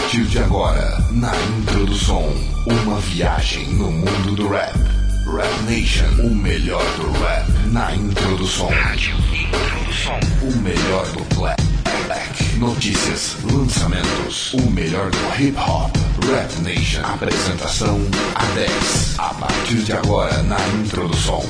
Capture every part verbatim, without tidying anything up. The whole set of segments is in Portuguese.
partir de agora, na introdução, uma viagem no mundo do rap. Rap Nation, o melhor do rap na introdução. Rádio Introdução, o melhor do black. Notícias, lançamentos, o melhor do hip hop. Rap Nation, apresentação A dez. A partir de agora, na introdução.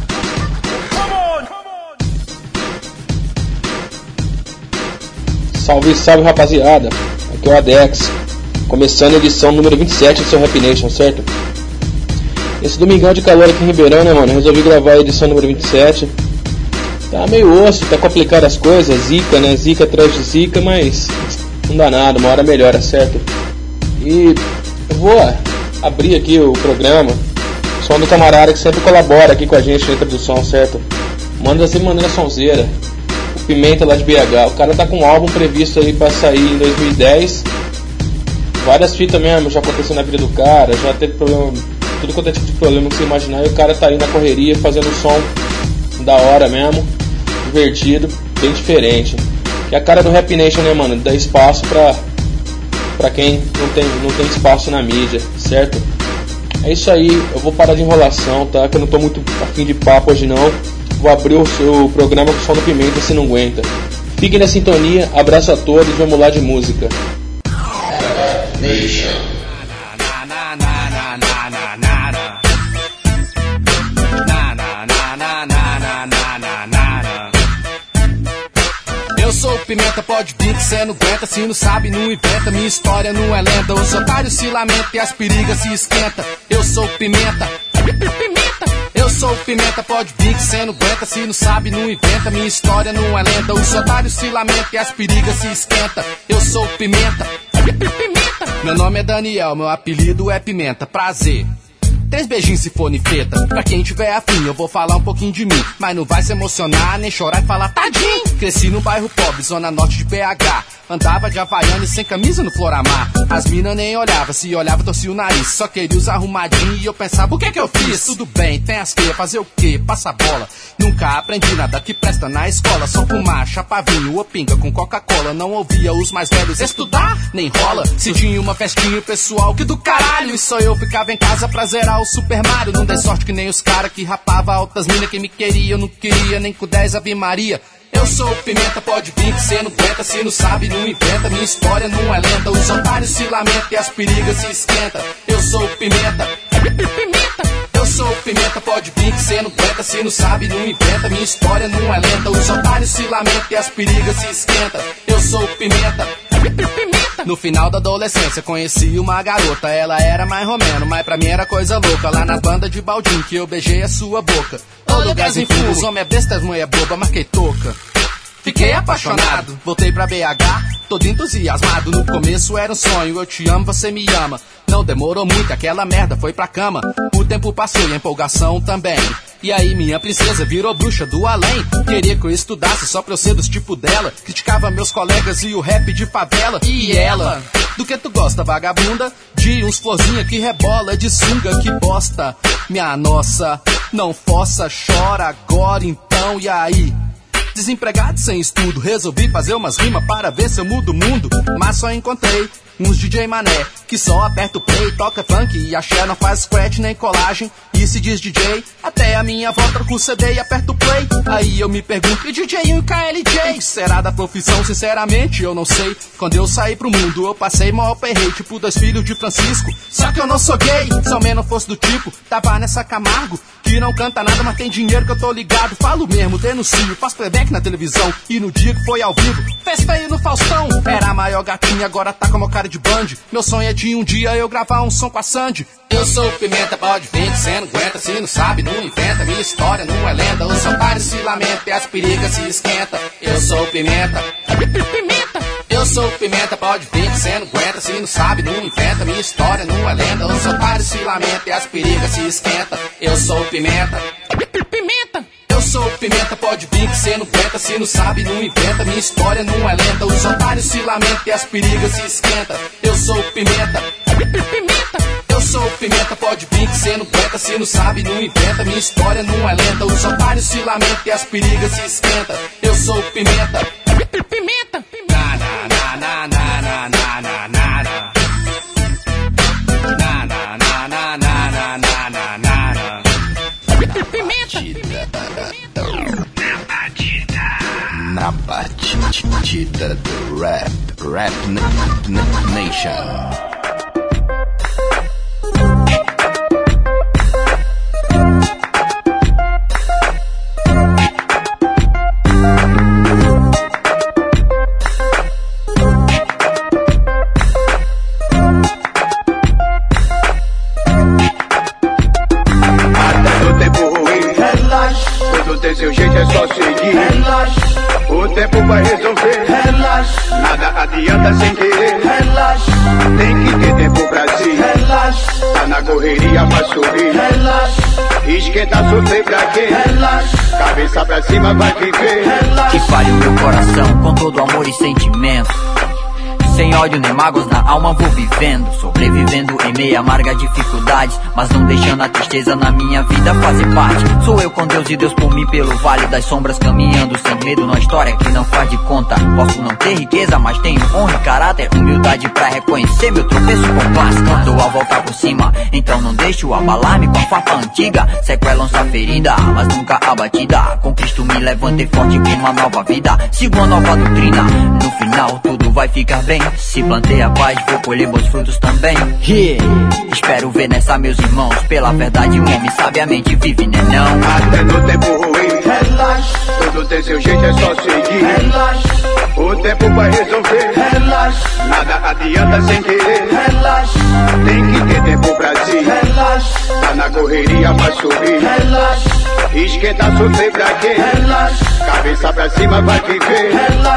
Salve, salve rapaziada, aqui é o Adex, começando a edição número vinte e sete do seu Rap Nation, certo? Esse domingão de calor aqui em Ribeirão, né, mano? Resolvi gravar a edição número vinte e sete. Tá meio osso, tá complicado as coisas, zica, né? Zica atrás de zica, mas não dá nada, uma hora melhora, certo? E eu vou abrir aqui o programa, som do camarada que sempre colabora aqui com a gente na introdução, certo? Manda sempre mandando a sonzeira. O Pimenta lá de B H, o cara tá com um álbum previsto aí pra sair em dois mil e dez. Várias fitas mesmo já aconteceu na vida do cara, já teve problema, tudo quanto é tipo de problema que você imaginar, e o cara tá aí na correria fazendo um som da hora mesmo, divertido, bem diferente. Que é a cara do Rap Nation, né, mano? Dá espaço pra, pra quem não tem, não tem espaço na mídia, certo? É isso aí, eu vou parar de enrolação, tá? Que eu não tô muito afim de papo hoje não. Vou abrir o seu programa com o som do Pimenta se não aguenta. Fiquem na sintonia, abraço a todos e vamos lá de música. Nation. Eu sou o Pimenta, pode vir que cê não aguenta. Se não sabe, não inventa, minha história não é lenda. Os otários se lamentam e as perigas se esquenta. Eu sou o Pimenta, Pimenta. Eu sou o Pimenta, pode vir que cê não aguenta. Se não sabe, não inventa, minha história não é lenda. Os otários se lamentam e as perigas se esquenta. Eu sou o Pimenta, Pimenta. Meu nome é Daniel, meu apelido é Pimenta, prazer. Três beijinhos se for nifeta. Pra quem tiver afim, eu vou falar um pouquinho de mim. Mas não vai se emocionar, nem chorar e falar tadinho. Cresci no bairro pobre, zona norte de B H. Andava de havaiana e sem camisa no Floramar. As minas nem olhavam, se olhava torcia o nariz. Só queria os arrumadinhos e eu pensava, o que que eu fiz? Tudo bem, tem as que fazer o quê? Passa a bola. Nunca aprendi nada que presta na escola. Só fumar, chapa vinho ou pinga com Coca-Cola. Não ouvia os mais velhos estudar, nem rola. Se tinha uma festinha pessoal, que do caralho. E só eu ficava em casa pra zerar o Super Mario. Não dei sorte que nem os cara que rapava altas minas. Quem me queria eu não queria, nem com dez Ave Maria. Eu sou o Pimenta, pode vir que cê não aguenta. Se não sabe, não inventa, minha história não é lenda. Os otários se lamentam e as perigas se esquenta. Eu sou o Pimenta, Pimenta. Eu sou o Pimenta, pode vir que cê não aguenta. Se não sabe, não inventa, minha história não é lenda. Os otários se lamentam e as perigas se esquenta. Eu sou o Pimenta, Pimenta. No final da adolescência conheci uma garota. Ela era mais romeno, mas pra mim era coisa louca. Lá nas bandas de baldinho que eu beijei a sua boca. Todo lugar em fumo, os homens é besta, as mulher boba, marquei touca. Fiquei apaixonado, voltei pra B H, todo entusiasmado. No começo era um sonho, eu te amo, você me ama. Não demorou muito, aquela merda foi pra cama. O tempo passou e a empolgação também. E aí minha princesa virou bruxa do além. Queria que eu estudasse só pra eu ser dos tipo dela. Criticava meus colegas e o rap de favela. E ela, do que tu gosta, vagabunda? De uns florzinha que rebola, de sunga que bosta. Minha nossa, não fossa, chora agora então, e aí? Desempregado sem estudo, resolvi fazer umas rimas para ver se eu mudo o mundo. Mas só encontrei uns D J mané que só aperta o play, toca funk e axé, não faz scratch nem colagem. E se diz D J, até a minha avó troca o C D e aperta o play. Aí eu me pergunto, e D J e K L J? O que será da profissão? Sinceramente eu não sei. Quando eu saí pro mundo eu passei mó perrei, tipo dois filhos de Francisco. Só que eu não sou gay, se ao menos fosse do tipo, tava nessa Camargo, que não canta nada, mas tem dinheiro que eu tô ligado. Falo mesmo, denuncio, faço playback na televisão. E no dia que foi ao vivo, fez feio no Faustão. Era a maior gatinha, agora tá com a cara de band. Meu sonho é de um dia eu gravar um som com a Sandy. Eu sou o Pimenta, pode vir que cê não aguenta. Se não sabe, não inventa, minha história não é lenda. Os otários se lamentam e as perigas se esquenta. Eu sou o Pimenta, Pimenta. Eu sou o Pimenta, pode vir que cê não aguenta. Se não sabe, não inventa, minha história não é lenda. Os otários se lamentam e as perigas se esquenta. Eu sou o Pimenta, Pimenta. Eu sou o Pimenta, pode vir que cê não aguenta. Se não sabe, não inventa, minha história não é lenda. Os otários se lamentam e as perigas se esquenta. Eu sou o Pimenta, Pimenta. Eu sou o Pimenta, pode vir que cê não aguenta. Se não sabe, não inventa, minha história não é lenda. Os otários se lamentam e as perigas se esquenta. Eu sou o Pimenta, Pimenta. Na na na na na na na na na. The, the Rap, Rap n- n- Nation. Seu jeito é só seguir. Relaxa, o tempo vai resolver. Relaxa, nada adianta sem querer. Relaxa, tem que ter tempo pra si. Relaxa, tá na correria pra subir. Relaxa, esquenta, sofrer pra quê? Relaxa, cabeça pra cima vai viver. Relaxa, que fale o meu coração com todo amor e sentimento. Sem ódio nem mágoas na alma vou vivendo, sobrevivendo em meio a amargas dificuldades, mas não deixando a tristeza na minha vida fazer parte. Sou eu com Deus e Deus por mim pelo vale das sombras, caminhando sem medo numa história que não faz de conta. Posso não ter riqueza, mas tenho honra e caráter, humildade pra reconhecer meu tropeço com classe. Não dou a volta por cima, então não deixo abalar-me com a farpa antiga. Sequelam sua ferida, mas nunca abatida. Com Cristo me levantei forte com uma nova vida. Sigo a nova doutrina, no final tudo vai ficar bem. Se plantei a paz, vou colher bons frutos também. Yeah. Espero ver nessa meus irmãos. Pela verdade, um homem sabiamente vive, né não? Até no tempo ruim, relaxa, tudo tem seu jeito, é só seguir. Relaxa, o tempo vai resolver. Relaxa, nada adianta sem querer. Relaxa, tem que ter tempo pra si. Relaxa, tá na correria pra subir. Relaxa, esquenta, sofrer pra quê? Relaxa, cabeça pra cima vai viver.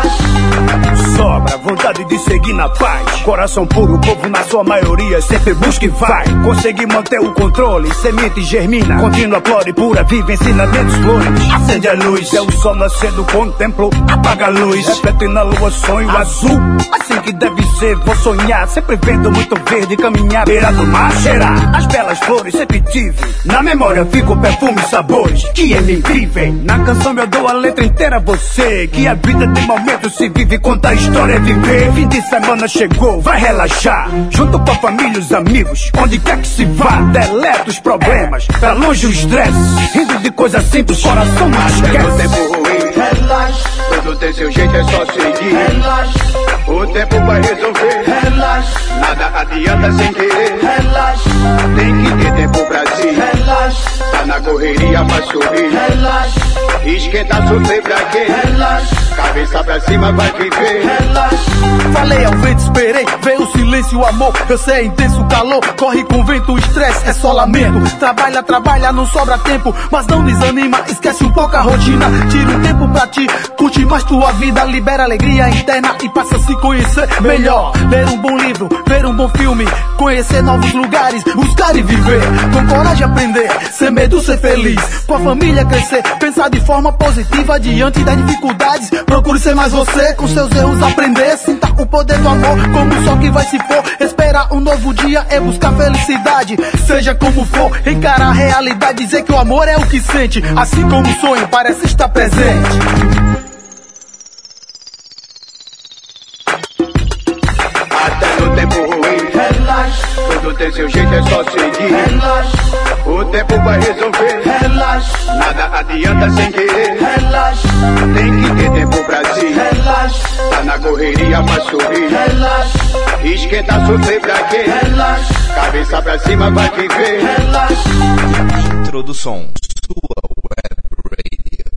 Relaxa, sobra vontade de seguir na paz. Coração puro, o povo na sua maioria sempre busca e vai. Conseguir manter o controle, semente germina. Contínua, flora e pura, vive ensinamentos flores. Acende a luz, é o sol nascendo, contemplo. Apaga a luz, reflete na lua, sonho azul. Assim que deve ser, vou sonhar. Sempre vendo muito verde, caminhar, beira do mar, cheirar as belas flores, sempre tive. Na memória fico perfume e sabores que em mim vivem. Na canção eu dou a letra inteira a você. Que a vida tem momentos, se vive, conta a história é viver. Fim de semana chegou, vai relaxar. Junto com a família, os amigos, onde quer que se vá. Deleta os problemas, pra longe o estresse. Rindo de coisa simples, coração não esquece. O tempo ruim, relaxa, tudo tem seu jeito, é só seguir. Relaxa, o tempo vai resolver. Relaxa, nada adianta sem querer. Relaxa, tem que ter tempo pra si. Relaxa, tá na correria pra subir. Relaxa, esquenta, sofrer pra quê? Relaxa, cabeça pra cima vai viver. Relaxa, falei ao vento, esperei, veio o silêncio, o amor. Eu sei, é intenso o calor, corre com o vento, o estresse é só lamento. Trabalha, trabalha, não sobra tempo, mas não desanima, esquece um pouco a rotina. Tira um tempo pra ti, curte mais tua vida, libera alegria interna e passa a se conhecer melhor. Ler um bom livro, ver um bom filme, conhecer novos lugares, buscar e viver. Com coragem aprender, sem medo ser feliz, com a família crescer, pensar de forma positiva diante das dificuldades. Procure ser mais você, com seus erros aprender. Sinta o poder do amor como o sol que vai se pôr. Esperar um novo dia é buscar felicidade. Seja como for, encarar a realidade, dizer que o amor é o que sente, assim como o sonho parece estar presente. Até no tempo ruim, relaxa, tudo tem seu jeito, é só seguir. Relaxa, o tempo vai resolver. Relaxa, nada adianta sem querer. Relaxa, tem que ter tempo pra si. Relaxa, tá na correria pra subir. Relaxa, esquenta, sofrer pra quê? Relaxa, cabeça pra cima vai viver. Relaxa. Introdução, sua web radio.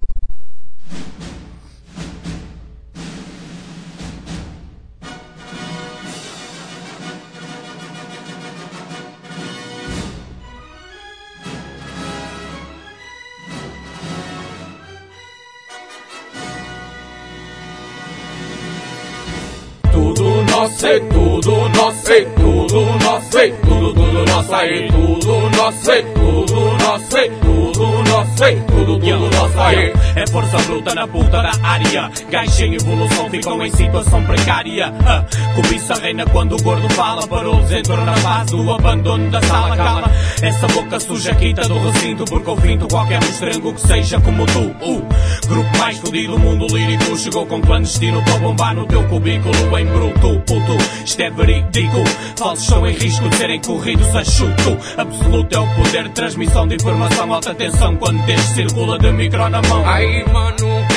Tudo nosso, é tudo nosso, é tudo nosso, é tudo, tudo nosso, é tudo nosso, é tudo nosso, é tudo nosso, é tudo, tudo nosso, é. É força bruta na puta da área. Gajos em evolução ficam em situação precária. Ah, cobiça reina quando o gordo fala. Parolos entram na fase do abandono da sala. Cala essa boca suja, quita do recinto, porque eu finto qualquer mostrango que seja como tu. O grupo mais fodido do mundo lírico chegou com clandestino para bombar no teu cubículo em bruto. Puto, isto é verídico. Falsos estão em risco de serem corridos a chuto. Absoluto é o poder de transmissão de informação. Alta tensão quando este circula de micro na mão. Aí mano, rap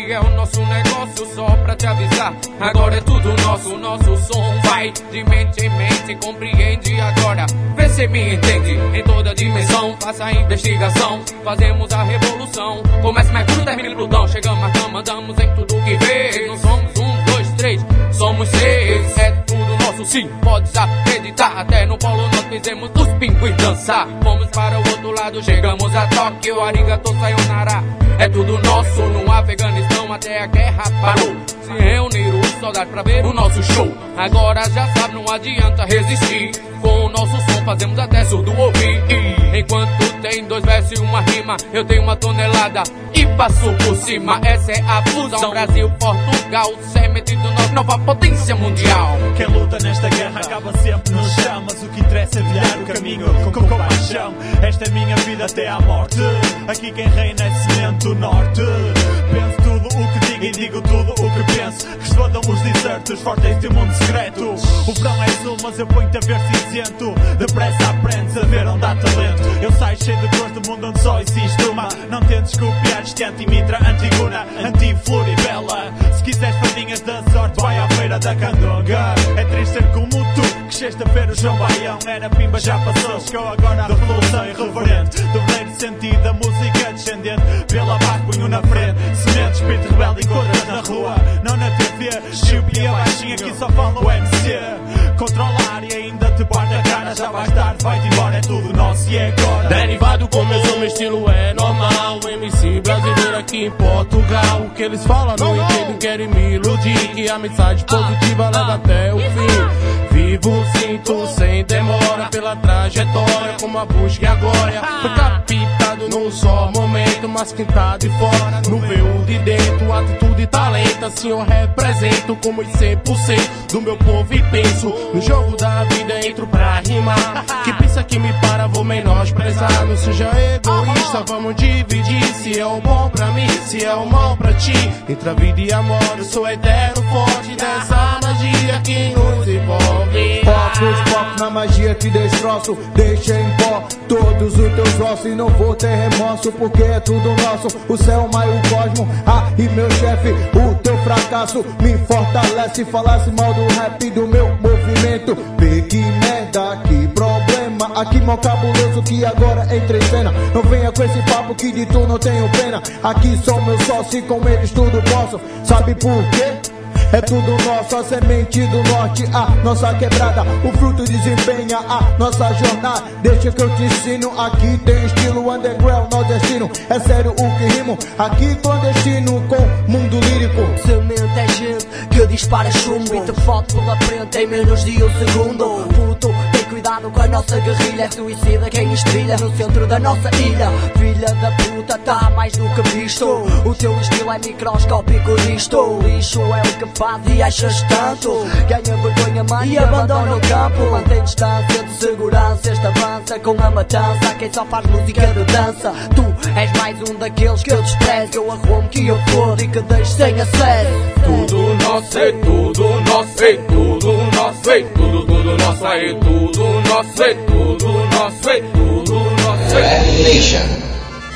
rap é o nosso negócio, só pra te avisar. Agora é tudo nosso, nosso som vai de mente em mente, compreende agora. Vê se me entende, em toda dimensão, faça a investigação, fazemos a revolução. Começa mais tudo, termina em Plutão, chegamos, marcamos, mandamos em tudo que vê. Não somos um, dois, três, somos seis. É tudo nosso sim, podes acreditar. Até no Polo nós fizemos os pinguins dançar. Fomos para o outro lado, chegamos a Tóquio, arigato sayonara. É tudo nosso, no Afeganistão até a guerra parou. Se reuniram os soldados pra ver o nosso show. Agora já sabe, não adianta resistir. Com o nosso som fazemos até surdo ouvir. Enquanto tem dois versos e uma rima, eu tenho uma tonelada e passo por cima. Essa é a fusão Brasil, Portugal, semente do nosso nova potência mundial. Quem luta nesta guerra acaba sempre no chão, mas o que interessa é trilhar o caminho com, com compaixão. Esta é minha vida até à morte, aqui quem reina é semente do norte. Penso tudo o que digo e digo tudo o que penso. Respondam os desertos, fortes de um mundo secreto. O verão é azul, mas eu ponho-te a ver cinzento. Depressa aprendes a ver onde há talento. Eu saio cheio de cores do mundo onde só existe uma. Não tentes copiar este anti-mitra, antiguna, anti-floribela. Se quiseres fadinhas da sorte, vai à feira da candonga. É triste ser como tu, que sexta-feira o João Baião era pimba, já passou. Chegou agora a revolução irreverente. Do verdadeiro sentido da música descendente. Pela barra punho na frente, semente, espírito rebelde encontras na rua, não na T V. Chiu e a baixinha aqui só fala o M C. Controla a área, ainda te parte a cara. Já vais tarde, vai-te embora, é tudo nosso e é agora. Derivado começou, meu estilo é normal. M C brasileiro aqui em Portugal. O que eles falam não entendo, querem me iludir. Que a mensagem positiva leva até o fim. Vivo, sinto, sem demora, pela trajetória, como a busca e a glória. Foi captado num só momento, mas quintado e fora, no veio de dentro, atitude e talento. Assim eu represento como os cem por cento do meu povo e penso. No jogo da vida entro pra rimar. Que pensa que me para, vou menosprezar. Não seja egoísta, vamos dividir. Se é o bom pra mim, se é o mal pra ti. Entre a vida e a morte, eu sou eterno forte dessa magia que nos envolve. Focos, focos na magia que destroço. Deixa em pó todos os teus ossos. E não vou ter remorso, porque é tudo nosso. O céu, mar e o cosmo, ah, e meu chefe. O teu fracasso me fortalece. Falasse mal do rap, do meu movimento. Vê que merda, que problema. Aqui mal cabuloso que agora entra em cena. Não venha com esse papo que de tu não tenho pena. Aqui sou meu sócio e com eles tudo posso. Sabe por quê? É tudo nosso, a semente do norte, a nossa quebrada. O fruto desempenha a nossa jornada. Deixa que eu te ensino, aqui tem estilo underground nordestino. É sério o que rimo, aqui clandestino com mundo lírico. Semente é gente que dispara chumbo e te foto pela frente em menos de um segundo. Puto, tem cuidado com a nossa guerrilha. É suicida quem estrilha no centro da nossa ilha. Filha da puta, tá mais do que visto. O teu estilo é microscópico disto. Lixo é o que faz e achas tanto. Ganha vergonha, mãe, e abandona o campo. Mantém distância de segurança, este avança com a matança. Quem só faz música de dança. Tu és mais um daqueles que eu desprezo. Eu arrumo que eu foda e que deixo sem acesso. Tudo nosso, é tudo nosso, é tudo nosso, é tudo, tudo nosso, é tudo nosso, é tudo nosso, é tudo nosso, Rap Nation.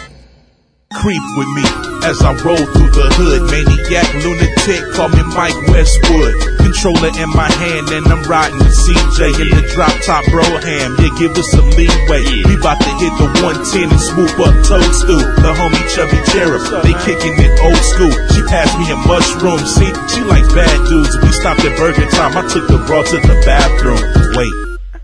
Creep with me as I roll through the hood. Maniac, lunatic, call me Mike Westwood. Controller in my hand and I'm riding the C J in the drop top Broham. Yeah, give us some leeway. We bout to hit the one ten and swoop up Toadstool. The homie Chubby Cherub, they kicking it old school. She passed me a mushroom. See, she likes bad dudes. We stopped at Burger Time. I took the raw to the bathroom. Wait.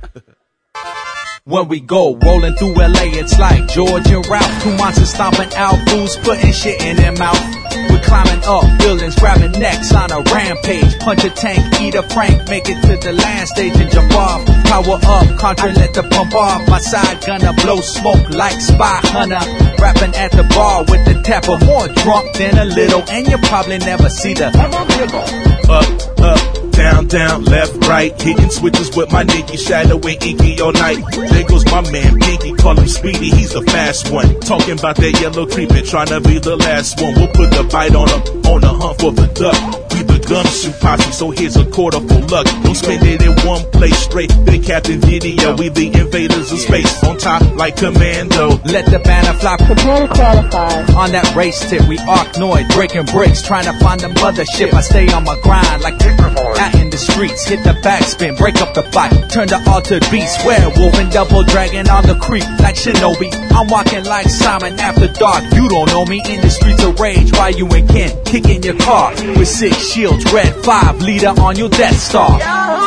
When we go, rolling through L A, it's like Georgia route. Two monsters stomping out, fools putting shit in their mouth. We're climbing up buildings, grabbing necks on a rampage. Punch a tank, eat a Frank, make it to the land stage and jump off. Power up, Contra let the pump off. My side gonna blow smoke like Spy Hunter. Rapping at the bar with the tapper, more drunk than a little, and you probably never see the up, up, down, down, left, right. Hitting switches with my Nicky, Shadow and Inky all night. There goes my man Pinky, call him Speedy, he's the fast one. Talking about that yellow treatment, trying to be the last one. We'll put the bite on him, on the hunt for the duck. We the gumshoe posse, so here's a quarter for luck. Don't spend it in one place straight. Then Captain Video, we the invaders of space. On top like Commando. Let the banner fly. Prepare to qualify. On that race tip, we Arknoid, breaking bricks, trying to find the mothership. I stay on my grind like out in the streets. Hit the backspin, break up the fight. Turn the altered beast, werewolf and double dragon on the creep like Shinobi. I'm walking like Simon after dark. You don't know me in the streets of rage. Why you and Ken kicking your car with six shields, red five leader on your Death Star.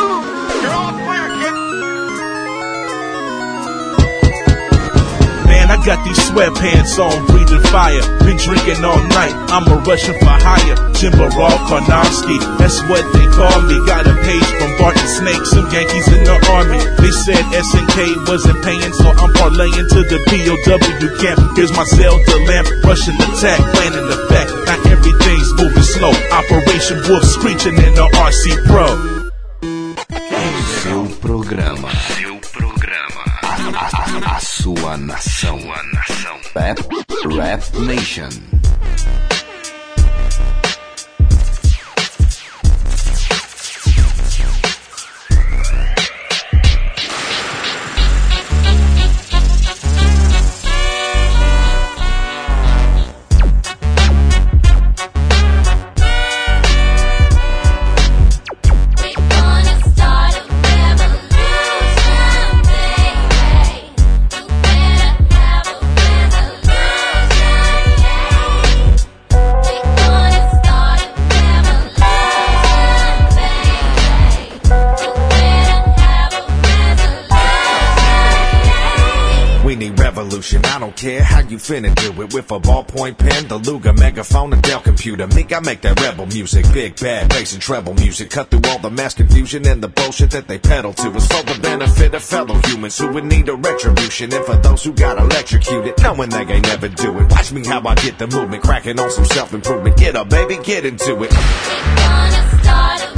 Man, I got these sweatpants on, breathing fire. Been drinking all night, I'm a Russian for hire. Jimbarov Karnowski, that's what they call me. Got a page from Barton Snake, some Yankees in the army. They said S N K wasn't paying, so I'm parlaying to the P O W camp. Here's my Zelda lamp, Russian attack, plan in effect. Now everything's moving slow, Operation Wolf screeching in the R C Pro. Seu programa. Seu programa. A, a, a sua nação. Sua nação. Rap, Rap Nation. I don't care how you finna do it with a ballpoint pen, the Luger megaphone, and Dell computer. Me, I make that rebel music, big bad bass and treble music. Cut through all the mass confusion and the bullshit that they peddle to. It's for the benefit of fellow humans who would need a retribution, and for those who got electrocuted, knowing they ain't never do it. Watch me how I get the movement, cracking on some self-improvement. Get up, baby, get into it. We're gonna start a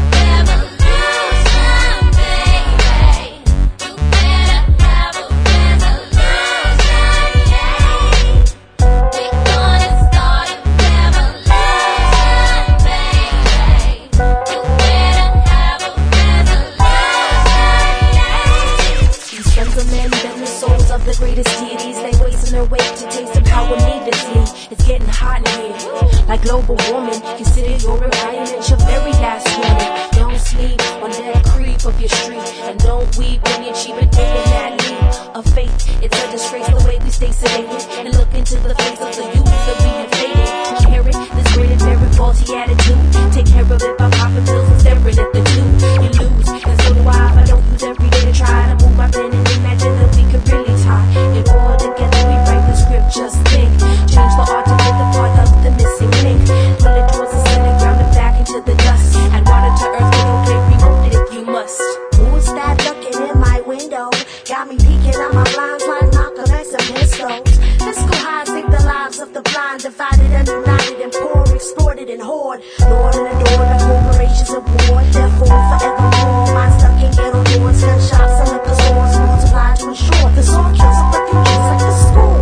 the greatest deities, they wasting their weight to taste the power needlessly. It's getting hot in here, like global warming. Consider your environment your very last warning. Don't sleep on that creep of your street, and don't weep when you're cheap and taking that leap of faith. It's a disgrace the way we stay sedated and look into the face of the youth that we have faded. Inherit this great and very faulty attitude. Take care of it by popping pills and staring at the tube. You lose, and so do I, but I don't use every day to try to move my pen and imagine that we could really tie it all together. We write the script, just think. Change the art to get the part of the missing link. Pull it towards the center, ground it back into the dust. And water to earth, we don't play, remote it if you must. Who's that looking in my window? Got me peeking out my blinds like Malcolm X and pistols. Fiscal highs take the lives of the blind, divided and united and poor, exploited and hoard. Lord and adore the corporations of war, therefore forevermore. Minds stuck in ghetto doors, gunshots and liquor stores, multiply to ensure the sword kills of refugees like the school.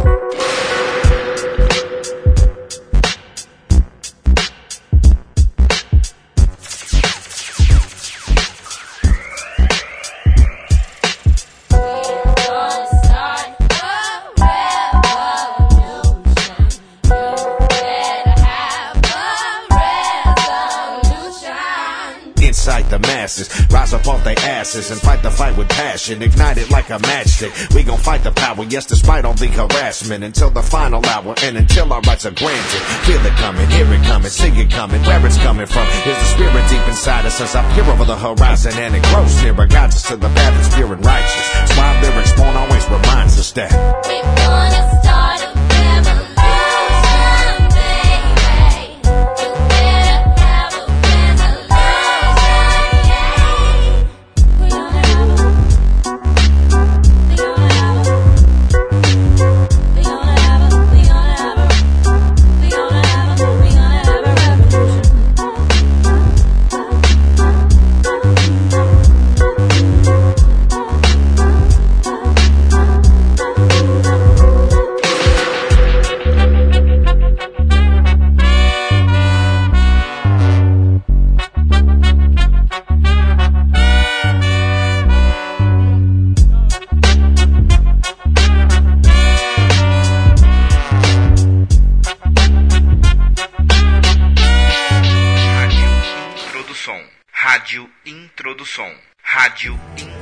Incite the masses, rise up off their asses and fight the fight with passion, ignite it like a matchstick. We gon' fight the power, yes, despite all the harassment, until the final hour and until our rights are granted. Feel it coming, hear it coming, see it coming. Where it's coming from is the spirit deep inside us as I peer over the horizon and it grows nearer, guides us to the path that's pure and righteous. That's why lyrics born always reminds us that we're gonna start a Rádio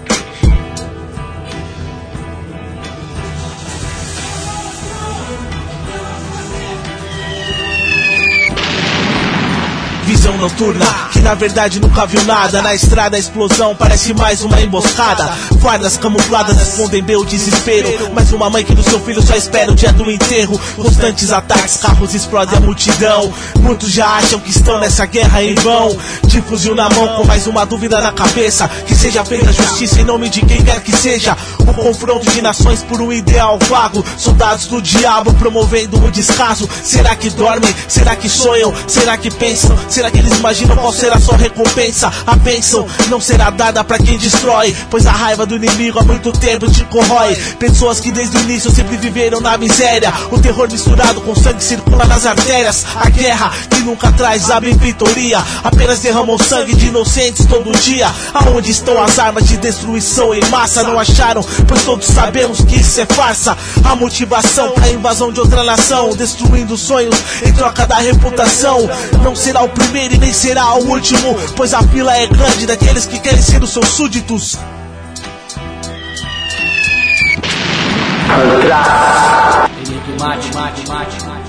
Visão noturna, que na verdade nunca viu nada. Na estrada a explosão parece mais uma emboscada. Fardas camufladas respondem bem o desespero. Mais uma mãe que do seu filho só espera o dia do enterro. Constantes ataques, carros explodem a multidão. Muitos já acham que estão nessa guerra em vão. De fuzil na mão com mais uma dúvida na cabeça. Que seja feita justiça em nome de quem quer que seja. O confronto de nações por um ideal vago. Soldados do diabo promovendo o descaso. Será que dormem? Será que sonham? Será que pensam? Será que eles imaginam qual será a sua recompensa? A bênção não será dada pra quem destrói, pois a raiva do inimigo há muito tempo te corrói. Pessoas que desde o início sempre viveram na miséria. O terror misturado com sangue circula nas artérias. A guerra que nunca traz a benfeitoria, apenas derramam sangue de inocentes todo dia. Aonde estão as armas de destruição em massa? Não acharam, pois todos sabemos que isso é farsa. A motivação pra invasão de outra nação, destruindo sonhos em troca da reputação. Não será o primeiro e nem será o último, pois a fila é grande daqueles que querem ser os seus súditos. Mate, mate, mate, mate.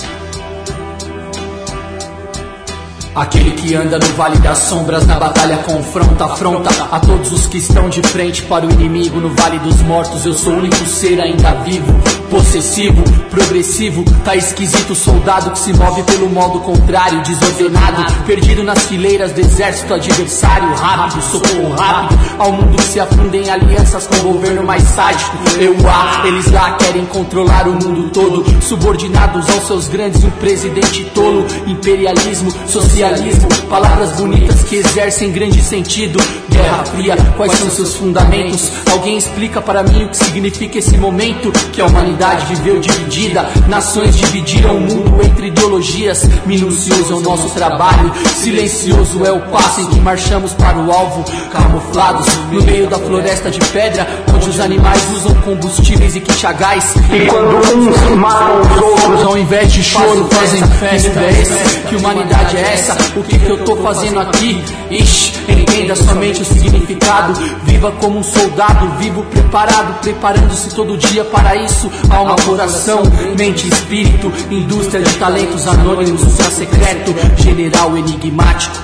Aquele que anda no vale das sombras, na batalha confronta, afronta a todos os que estão de frente para o inimigo. No vale dos mortos eu sou o único ser ainda vivo, possessivo, progressivo, tá esquisito. Soldado que se move pelo modo contrário, desordenado, perdido nas fileiras do exército adversário. Rápido, socorro rápido ao mundo que se afunda em alianças com o governo mais sádico. Eu lá, eles lá querem controlar o mundo todo, subordinados aos seus grandes, um presidente tolo. Imperialismo, socialismo, palavras bonitas que exercem grande sentido. Guerra Fria, quais são seus fundamentos? Alguém explica para mim o que significa esse momento? Que a humanidade viveu dividida, nações dividiram o mundo entre ideologias. Minucioso é o nosso trabalho, silencioso é o passo em que marchamos para o alvo. Camuflados no meio da floresta de pedra, onde os animais usam combustíveis e quixagás. E quando uns matam os outros, ao invés de choro fazem festa. Que humanidade é essa? O que que eu tô fazendo aqui? Ixi, entenda somente o significado. Viva como um soldado, vivo preparado, preparando-se todo dia para isso. Alma, coração, mente, espírito, indústria de talentos anônimos, ultra secreto, general enigmático.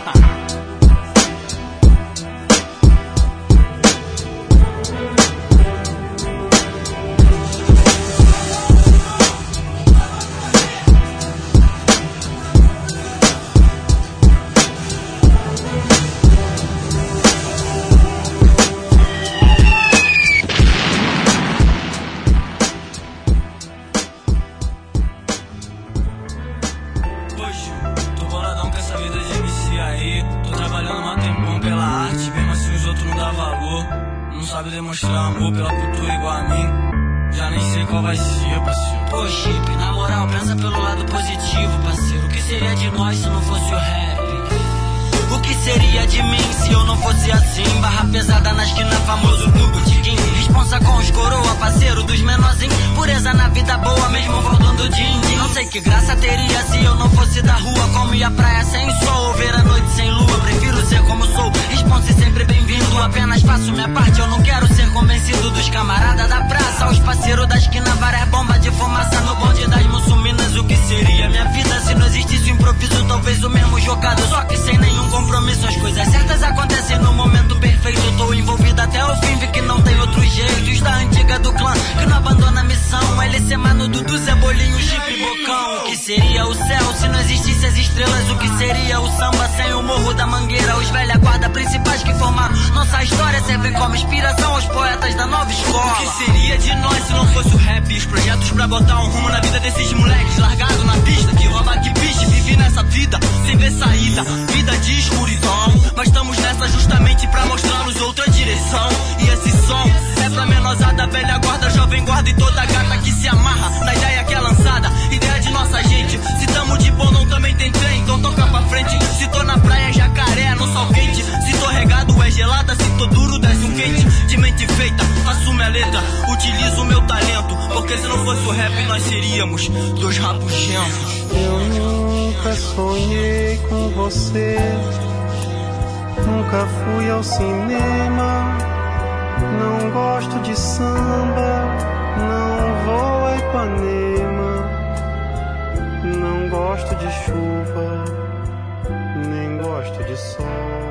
Que graça teria se eu não fosse da rua? Como ia praia sem sol, ver a noite sem lua. Prefiro ser como sou, response sempre bem-vindo. Apenas faço minha parte, eu não quero ser convencido. Dos camaradas da praça, aos parceiros da esquina, várias bombas de fumaça no bonde das muçulminas. O que seria minha vida se não existisse o improviso? Talvez o mesmo jogado, só que sem nenhum compromisso. As coisas certas acontecem no momento perfeito. Tô envolvido até o fim, vi que não tem outro jeito. Os da antiga do clã, que não abandona a missão. L C Mano, Dudu, Zé Bolinho, Chip e Bocão. O que seria o céu se não existisse as estrelas? O que seria o samba sem o Morro da Mangueira? Os velha guarda principais que formaram nossa história servem como inspiração aos poetas da nova escola. O que seria de nós se não fosse o rap? Os projetos pra botar um rumo na vida desses moleques largado na pista, que rouba, que piche, vive nessa vida sem ver saída, vida de escuridão. Mas estamos nessa justamente pra mostrar-nos outra direção. E esse som é pra menosada, velha guarda, jovem guarda e toda gata que se amarra na ideia que é lançada. Ideia de nossa gente, se tamo de bom não também tem trem, então toca pra frente. Se tô na praia, jacaré, no sol quente. Se tô regado, é gelada, se tô duro, desce um quente. De mente feita, assume a letra, utilizo o meu talento. Porque se não fosse o rap, nós seríamos dois rabugentos. Eu nunca sonhei com você, Nunca fui ao cinema, não gosto de samba, não vou a Ipanema, não gosto de chuva, nem gosto de sol.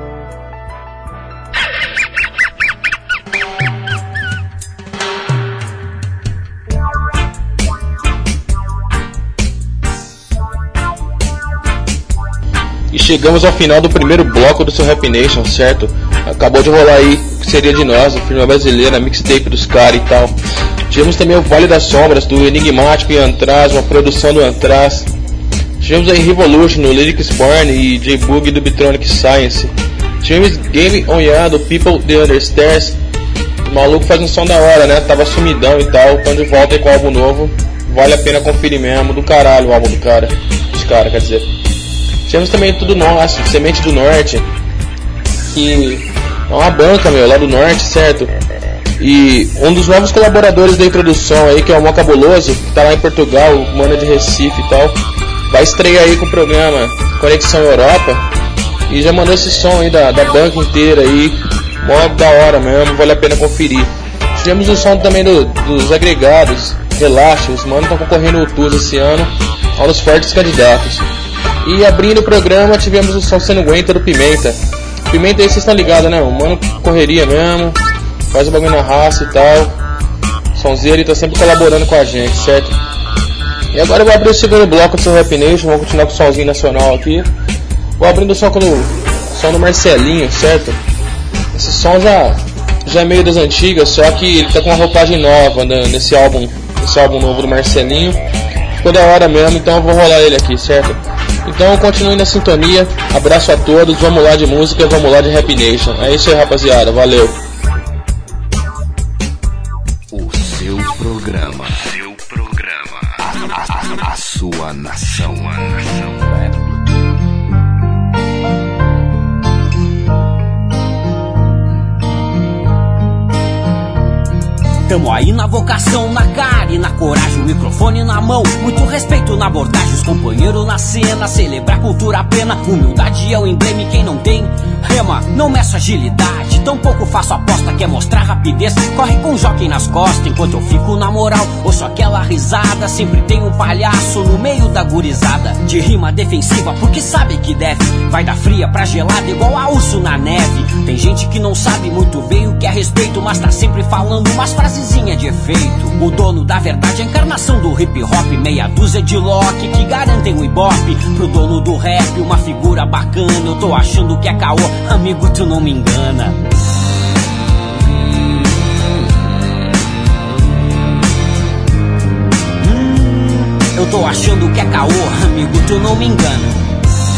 E chegamos ao final do primeiro bloco do seu Rap Nation, certo? Acabou de rolar aí o que seria de nós, a firma brasileira, a mixtape dos caras e tal. Tivemos também o Vale das Sombras, do Enigmático e Antraz, uma produção do Antraz. Tivemos aí Revolution, do Lyrics Born e J-Bug do Bitronic Science. Tivemos Game On Ya, do People The Understairs. O maluco faz um som da hora, né? Tava sumidão e tal, tão de volta aí com o álbum novo. Vale a pena conferir mesmo, do caralho o álbum do cara. Dos caras, quer dizer. Tivemos também Tudo Nosso, Semente do Norte, que é uma banca, meu, lá do Norte, certo? E um dos novos colaboradores da introdução aí, que é o Mó Cabuloso, que tá lá em Portugal, o mano de Recife e tal, vai estrear aí com o programa Conexão Europa, e já mandou esse som aí da, da banca inteira aí, mó da hora mesmo, vale a pena conferir. Tivemos o som também do, dos agregados, Relaxa, os manos estão concorrendo ao Tuz esse ano, a um dos fortes candidatos. E abrindo o programa tivemos o som Cê Não Aguenta do Pimenta. Pimenta aí vocês estão ligados, né? O mano correria mesmo, faz o bagulho na raça e tal. Sonzeiro, ele tá sempre colaborando com a gente, certo? E agora eu vou abrir o segundo bloco do seu Rap Nation, vamos continuar com o somzinho nacional aqui. Vou abrindo o som com o som do Marcelinho, certo? Esse som já, já é meio das antigas, só que ele tá com uma roupagem nova né, nesse álbum, esse álbum novo do Marcelinho. Ficou da hora mesmo, então eu vou rolar ele aqui, certo? Então continue na sintonia, abraço a todos, vamos lá de música, vamos lá de Rap Nation. É isso aí, rapaziada, valeu. O seu programa, seu programa, a, a, a sua nação, a nação. Tamo aí na vocação, na cara e na coragem, o microfone na mão, muito respeito na abordagem, os companheiros na cena, celebrar a cultura plena, humildade é o emblema e quem não tem, rema, não meço agilidade, tampouco faço aposta, quer mostrar rapidez, corre com o jockey nas costas, enquanto eu fico na moral, ouço aquela risada, sempre tem um palhaço no meio da gurizada, de rima defensiva, porque sabe que deve, vai da fria pra gelada, igual a urso na neve, tem gente que não sabe muito bem o que é respeito, mas tá sempre falando umas frases de efeito. O dono da verdade é a encarnação do hip hop, meia dúzia de Loki que garantem o ibope. Pro dono do rap, uma figura bacana. Eu tô achando que é caô, amigo, tu não me engana. hum, Eu tô achando que é caô, amigo, tu não me engana.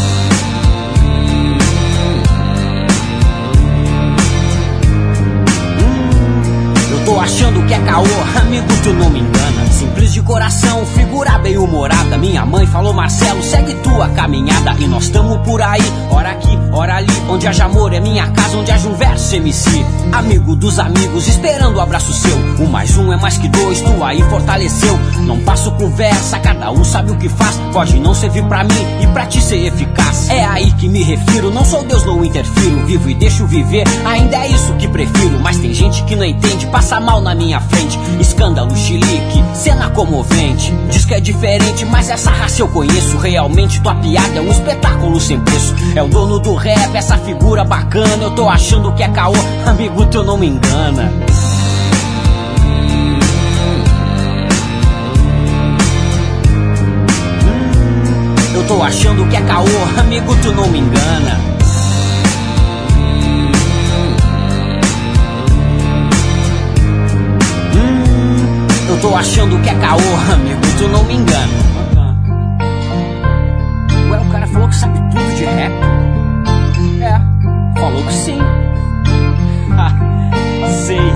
Tô achando que é caô, amigo, tu não me engana. Simples de coração, figura bem humorada. Minha mãe falou, Marcelo, segue tua caminhada. E nós tamo por aí, ora aqui, ora ali. Onde haja amor é minha casa, onde haja um verso M C. Amigo dos amigos, esperando o abraço seu. Um mais um é mais que dois, tu aí fortaleceu. Não passo conversa, cada um sabe o que faz. Pode não servir pra mim e pra ti ser eficaz. É aí que me refiro, não sou Deus, não interfiro. Vivo e deixo viver, ainda é isso que prefiro. Mas tem gente que não entende, passa mal na minha frente. Escândalo, chilique, cena comovente. Diz que é diferente, mas essa raça eu conheço. Realmente tua piada é um espetáculo sem preço. É o dono do rap, essa figura bacana. Eu tô achando que é caô, amigo, tu não me engana. Eu tô achando que é caô, amigo, tu não me engana. Eu tô achando que é caô, amigo, tu não me engana. Ué, o cara falou que sabe tudo de rap? É, falou que sim. Sei.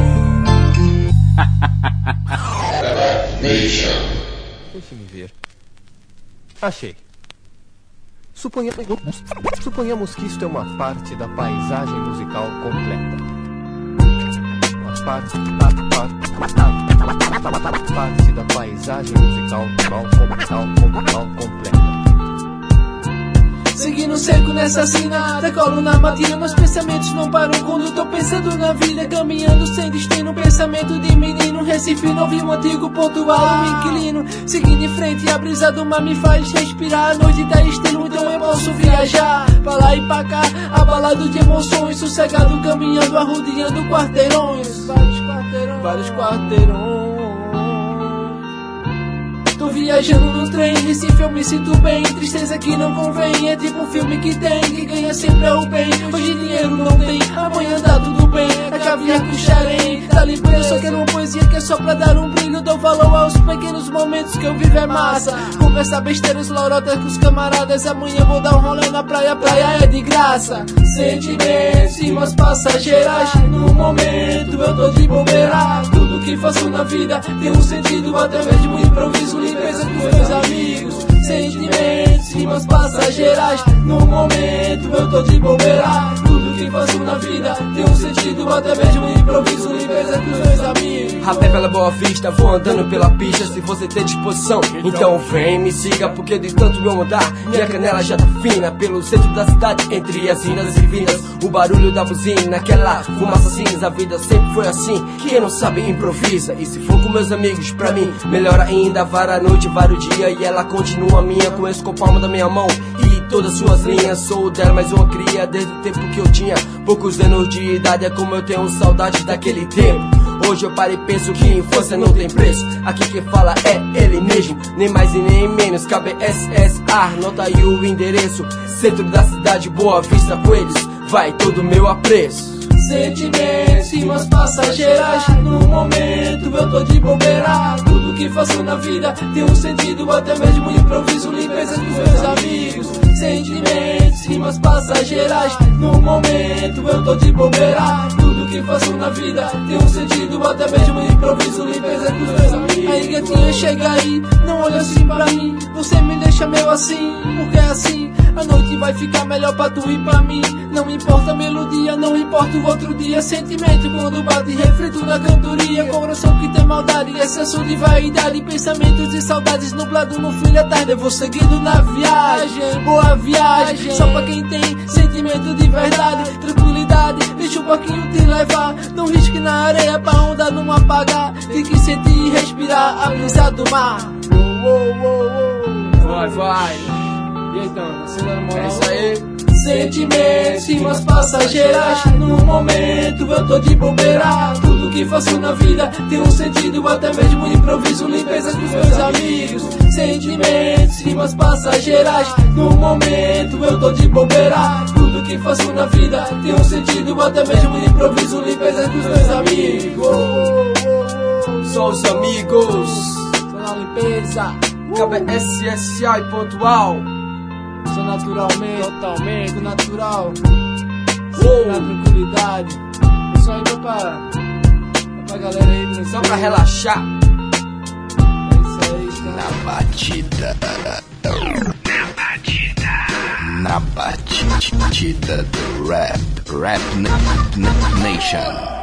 Deixe-me ver. Achei. Suponhamos, suponhamos que isto é uma parte da paisagem musical completa. Uma parte, parte, parte, parte da paisagem musical completa. seguindo seco nessa sina, decolo na matilha, meus pensamentos não param quando tô pensando na vida, caminhando sem destino, pensamento de menino, Recife novo e um antigo pontual, um inquilino, seguindo em frente, a brisa do mar me faz respirar, a noite dá estilo, então eu posso viajar, pra lá e pra cá, abalado de emoções, sossegado caminhando, arrodeando quarteirões, vários quarteirões, vários quarteirões. Tô viajando no trem, Recife eu me sinto bem, tristeza que não convém, é tipo um filme que tem, que ganha sempre é o bem, hoje dinheiro não tem, amanhã dá tudo bem, é caviar com xarém, tá limpando, eu só quero uma poesia que é só pra dar um brilho, dou valor aos pequenos momentos que eu vivo é massa, conversar besteiras, lorotas com os camaradas, amanhã vou dar um rolê na praia, praia é de graça, sentimentos, rimas passageiras, no momento eu tô de bobeira, tudo que faço na vida tem um sentido, até mesmo improviso, limpeza com meus amigos, sentimentos, rimas passageiras, no momento eu tô de bobeira, tudo que faço na vida tem um sentido, até mesmo improviso, limpeza com meus amigos. Até pela Boa Vista, vou andando pela pista, se você tem disposição, então vem, me siga, porque de tanto eu andar, minha canela já tá fina, pelo centro da cidade, entre as vindas e vindas, o barulho da buzina, aquela fumaça cinza, a vida sempre foi assim, quem não sabe improvisa, e se for com meus amigos, pra mim, melhor ainda, vara a noite, vara o dia, e ela continua minha, conheço com a palma da minha mão, e todas suas linhas, sou dela, mas uma cria, desde o tempo que eu tinha poucos anos de idade, é como eu tenho saudade daquele tempo. Hoje eu paro e penso que infância não tem preço, aqui quem fala é ele mesmo, nem mais e nem menos, K B S S A, nota aí o endereço, centro da cidade, Boa Vista, Coelhos, vai todo meu apreço. Sentimentos, rimas passageiras, no momento eu tô de bobeira, tudo que faço na vida tem um sentido, até mesmo improviso, limpeza com meus amigos, sentimentos, rimas passageiras, no momento eu tô de bobeira, tudo que faço na vida tem um sentido, até mesmo improviso, limpeza com meus amigos. Aí gatinha, chega aí, não olha assim pra mim, você me deixa meio assim, porque é assim, a noite vai ficar melhor pra tu e pra mim, não importa a melodia, não importa o outro dia, sentimento quando bate, reflito na cantoria, coração que tem maldade, excesso de vaidade, pensamentos e saudades nublado no fim da tarde, eu vou seguindo na viagem, boa viagem, só pra quem tem sentimento de verdade, tranquilidade, deixa o barquinho te levar, não risque na areia pra onda não apagar, tem que sentir e respirar a brisa do mar. Uou, uou, uou. Vai, vai. E então, acelera a moral. É isso aí. Sentimentos, rimas passageiras, no momento eu tô de bobeira, tudo que faço na vida tem um sentido, até mesmo improviso, limpeza com meus amigos, sentimentos, rimas passageiras, no momento eu tô de bobeira, tudo que faço na vida tem um sentido, até mesmo improviso, limpeza com meus amigos. Só os amigos, só na limpeza, K B S S A e pontual. Sou naturalmente, totalmente natural, uh. na tranquilidade. É só ainda pra, pra galera aí, né? Só pra relaxar. É isso aí, cara. Na batida. Na batida. Na batida do rap. Rap Nation.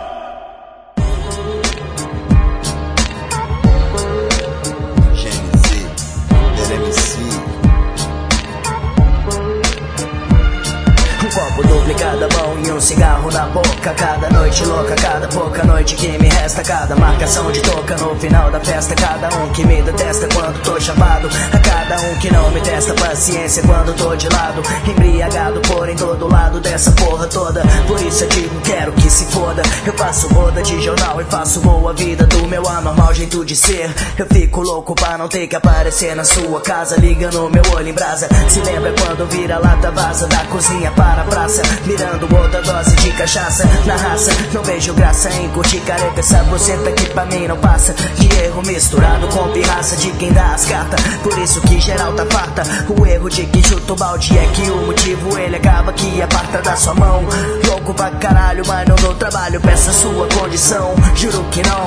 Copo duplo em cada mão e um cigarro na boca, cada noite louca, cada pouca noite que me resta, cada marcação de toca no final da festa, cada um que me detesta quando tô chapado, a cada um que não me testa paciência quando tô de lado, embriagado por em todo lado dessa porra toda, por isso eu digo quero que se foda, eu faço roda de jornal e faço boa vida do meu anormal jeito de ser, eu fico louco pra não ter que aparecer na sua casa, liga no meu olho em brasa, se lembra quando vira lata vaza da cozinha para praça, virando outra dose de cachaça na raça, não vejo graça em curtir careta, essa buceta que pra mim não passa de erro misturado com pirraça de quem dá as cartas, por isso que geral tá farta, o erro de quem chuta o balde é que o motivo ele acaba que aparta da sua mão, louco pra caralho, mas não dou trabalho, peça sua condição, juro que não.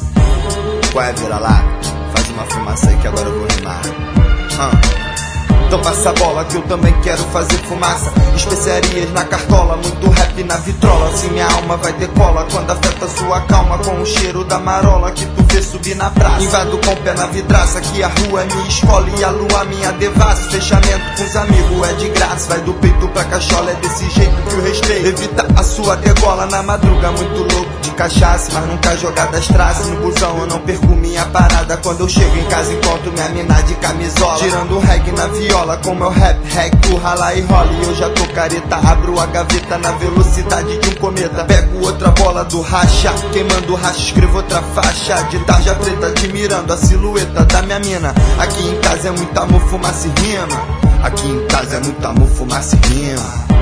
Qual é, vira lá? Faz uma fumaça aí que agora eu vou rimar. uh. Então passa a bola que eu também quero fazer fumaça. Especiarias na cartola, muito rap na vitrola. Assim minha alma vai ter cola quando afeta sua calma, com o cheiro da marola que tu vê subir na praça. Invado com o pé na vidraça, que a rua é minha escola e a lua minha devassa. Fechamento com os amigos é de graça, vai do peito pra cachola, é desse jeito que o respeito evita a sua degola. Na madruga muito louco de cachaça, mas nunca jogar das traças. No busão eu não perco minha parada, quando eu chego em casa encontro minha mina de camisola, tirando reggae na viola, com meu rap, reg, tu rala e rola. E eu já tô careta, abro a gaveta na velocidade de um cometa. Pego outra bola do racha, queimando racha, escrevo outra faixa de tarja preta, admirando a silhueta da minha mina. Aqui em casa é muito amor, fumaça e rima. Aqui em casa é muito amor, fumaça e rima.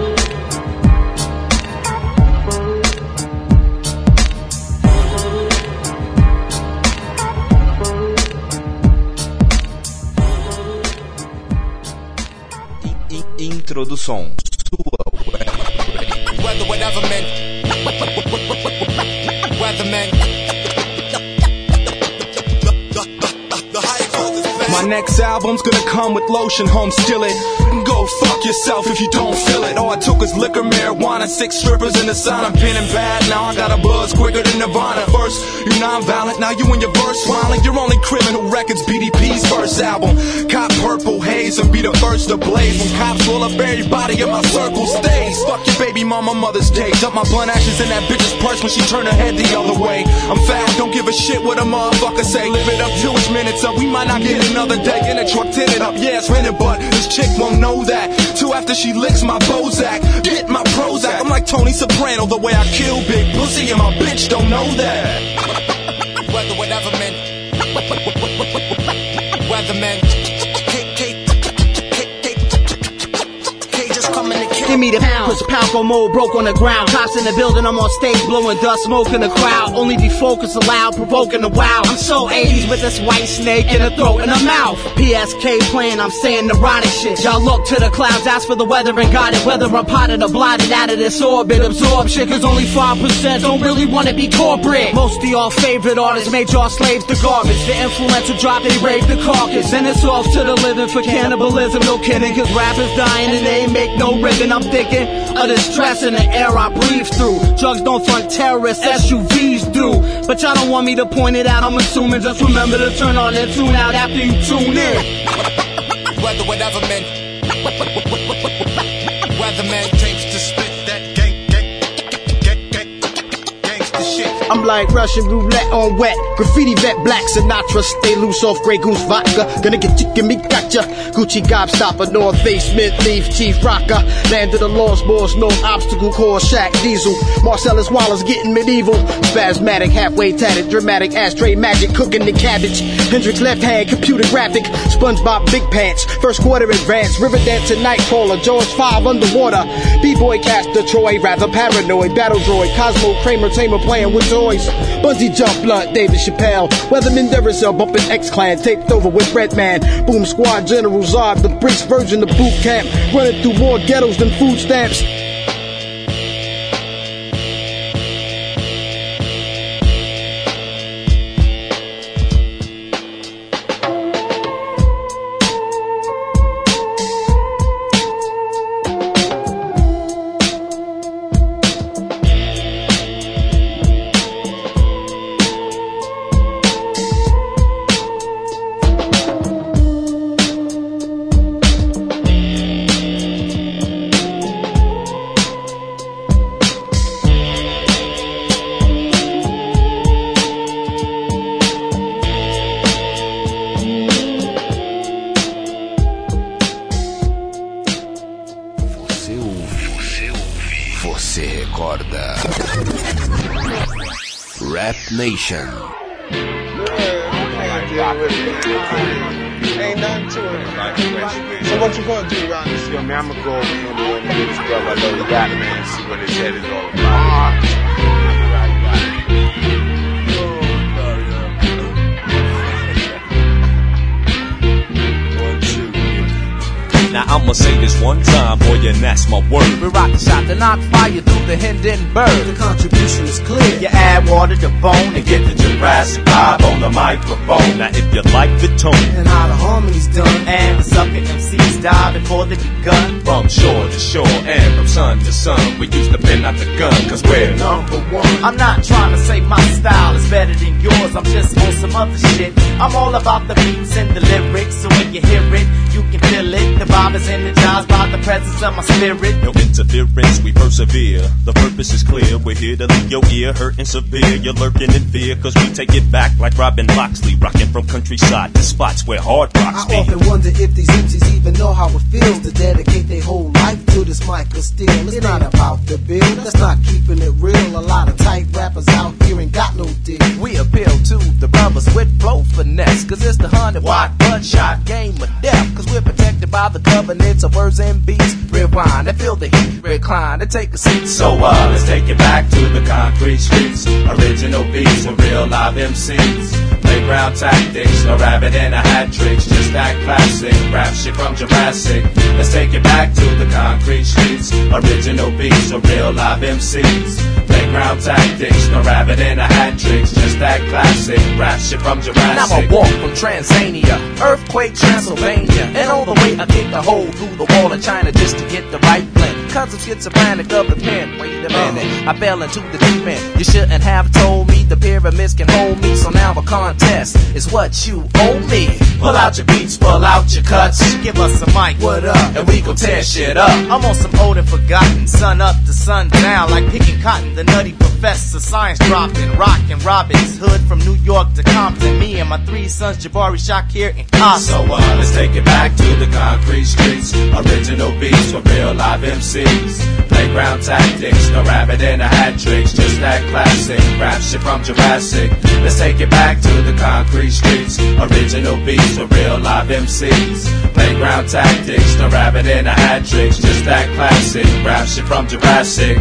Introdução. Weather, weatherman. Weatherman. My next album's gonna come with lotion, home still it. Go fuck yourself if you don't feel it. All I took was liquor, marijuana, six strippers in the sauna. Been and bad, now I got a buzz quicker than Nirvana. First, you're non-violent, now you in your verse smiling. You're only criminal records, B D P's first album. Cop purple haze and be the first to blaze. When cops roll up, everybody in my circle stays. Fuck your baby mama, Mother's Day. Dump my blunt ashes in that bitch's purse when she turn her head the other way. I'm foul, don't give a shit what a motherfucker say. Live it up till it's minutes up, we might not get another day in a truck tinted up. Yeah, it's rented, but this chick won't know that till after she licks my Bozak. Hit my Prozac, I'm like Tony Soprano, the way I kill big pussy, and my bitch don't know that. Weather, weatherman. Weatherman. Give me the pound, cause Palco mode broke on the ground. Cops in the building, I'm on stage blowing dust, smoke in the crowd. Only be focused aloud, provoking the wow. I'm so eighties with this white snake in the throat and the mouth. P S K playing, I'm saying neurotic shit. Y'all look to the clouds, ask for the weather and got it. Whether I'm potted or blotted out of this orbit. Absorb shit, cause only five percent don't really wanna be corporate. Most of y'all favorite artists made y'all slaves to garbage. The influential drop, they rape the carcass. And it's off to the living for cannibalism, no kidding. Cause rappers dying and they ain't make no ribbon. I'm thinking of the stress in the air I breathe through. Drugs don't fund terrorists, S U Vs do. But y'all don't want me to point it out, I'm assuming. Just remember to turn on and tune out after you tune in. Weather, weatherman. Weatherman takes to spit that gang, gang, gang, gang, gangsta shit. I'm like Russian roulette on wet. Graffiti vet, black Sinatra. Stay loose off Grey Goose vodka. Gonna get you, give me gotcha. Gucci gobstopper, North Face, Smith, Leaf, Chief Rocker. Land of the Lost Boys, North Obstacle Course, Shack, Diesel. Marcellus Wallace getting medieval. Spasmatic, halfway tatted, dramatic, ashtray magic, cooking the cabbage. Hendrix left hand, computer graphic. SpongeBob Big Pants, first quarter advance. Riverdance and Nightcrawler, George five underwater. B-boy Caster Troy, rather paranoid. Battle droid, Cosmo Kramer, Tamer playing with toys. Bungee jump blunt, David Chappelle. Weatherman Duracell bumping X-Clan, taped over with Redman. Boom Squad General Zod, the Bricks version of boot camp. Running through more ghettos than food stamps. Nation. Ain't nothing to it. So what you gonna do around this? Yo, man, I'm gonna go over here and go and get this brother. I know the rap man, see what his head is all about. Now I'm I'ma say this one time, boy, and that's my word. We rock the shot to knock fire through the Hindenburg. The contribution is clear. You add water to bone and get the Jurassic vibe on the microphone. Now if you like the tone and how the harmony's done, and the sucker M Cs die before they begun. From shore to shore and from sun to sun, we used to pen out the gun, cause we're number one. I'm not trying to say my style is better than yours, I'm just on some other shit. I'm all about the beats and the lyrics, so when you hear it, you can feel it. The vibe is energized by the presence of my spirit. No interference, we persevere. The purpose is clear, we're here to leave your ear hurting severe. You're lurking in fear, cause we take it back like Robin Loxley, rocking from countryside to spots where hard rocks be. I often wonder if these M Cs even know how it feels to dedicate their whole life to this mic of steel. It's not about the bill, that's not keeping it real. A lot of tight rappers out here ain't got no deal. We appeal to the brothers with flow finesse, cause it's the hundred watt bloodshot game of death. Cause we're protected by the covenants of words and beats. Rewind and feel the heat, recline and take a seat. So uh, let's take it back to the concrete streets. Original beats with real live M Cs. Playground tactics, no rabbit in a hat tricks. Just that classic rap shit from Jurassic. Let's take it back to the concrete streets. Original beats with real live M Cs. Playground tactics, no rabbit in a hat tricks. Just that classic rap shit from Jurassic. Now I walk from Transania, earthquake Transylvania, and all the way I kick a hole through the wall of China just to get the right blend. Cause I'm schizophrenic of the pen. Wait a minute, I fell into the deep end. You shouldn't have told me the pyramids can hold me. So now a contest is what you owe me. Pull out your beats, pull out your cuts. Give us a mic, what up? And we gon' tear shit up. I'm on some old and forgotten, sun up to sun down, like picking cotton. The nutty professor, science dropping, rockin' Robin's Hood from New York to Compton. Me and my three sons, Jabari, Shakir, and Costa. So uh, let's take it back to the concrete streets. Original beats with real live M Cs. Playground tactics, no rabbit in a hat tricks. Just that classic rap shit from Jurassic. Let's take it back to the concrete streets. Original beats with real live M Cs. Playground tactics, no rabbit in a hat tricks. Just that classic rap shit from Jurassic.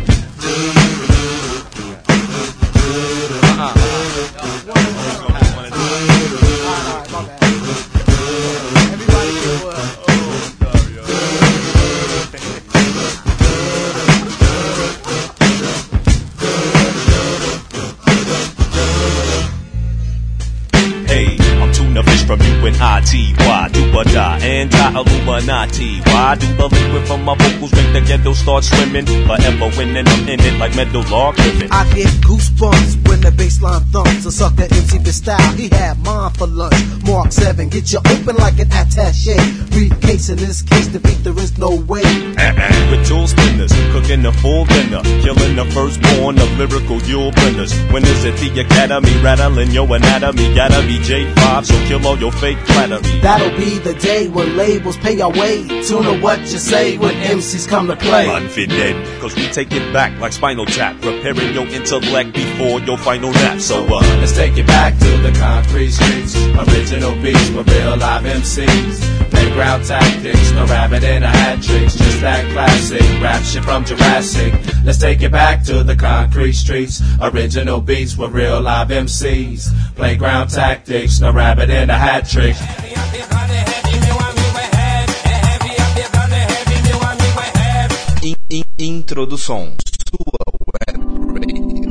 From U N I T Y, do or die, anti-Illuminati. Why do the liquid from my vocals make the ghetto start swimming? Forever winning, I'm in it like metal log living. I get goosebumps when the bassline thumps. A sucker M C for style, he had mine for lunch. Mark seven, get you open like an attaché. Briefcase in this case, to beat there is no way. Uh-uh. With tool spinners, cooking a full dinner, killing the firstborn of lyrical Yule winners. Winners at the academy, rattling your anatomy. Gotta be J five, so kill all your fake flattery. That'll be the day when labels pay our way. Tune to what you say when M Cs come to play. Unfitted, cause we take it back like Spinal Tap, preparing your intellect before your final nap. So uh, let's take it back to the concrete streets. Original beats with real live M Cs. Playground tactics, no rabbit in a hat tricks. Just that classic rap shit from Jurassic. Let's take it back to the concrete streets. Original beats with real live M Cs. Playground tactics, no rabbit in a hat trick. In, in, introdução. Sua web radio.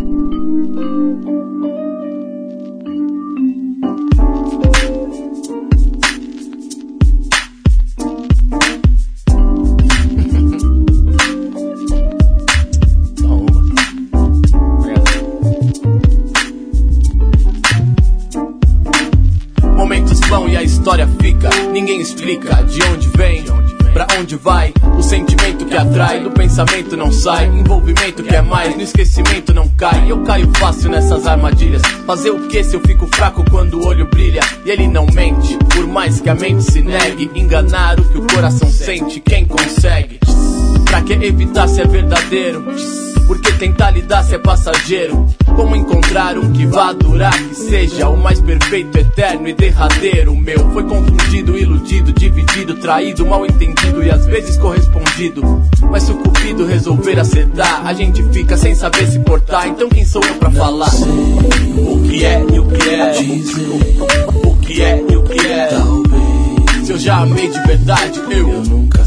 Momentos vão e a história fica. Ninguém explica de onde vem, pra onde vai. O sentimento que atrai, do pensamento não sai. Envolvimento que é mais, no esquecimento não cai. Eu caio fácil nessas armadilhas. Fazer o que se eu fico fraco quando o olho brilha? E ele não mente, por mais que a mente se negue. Enganar o que o coração sente, quem consegue? Pra que evitar se é verdadeiro? Porque tentar lidar se é passageiro. Como encontrar um que vá durar, que seja o mais perfeito, eterno e derradeiro. O meu foi confundido, iludido, dividido, traído, mal entendido e às vezes correspondido. Mas se o cupido resolver acertar, a gente fica sem saber se portar. Então quem sou eu pra falar? O que é e o que é? O que é e o que é? Se eu já amei de verdade, eu, eu nunca saberei.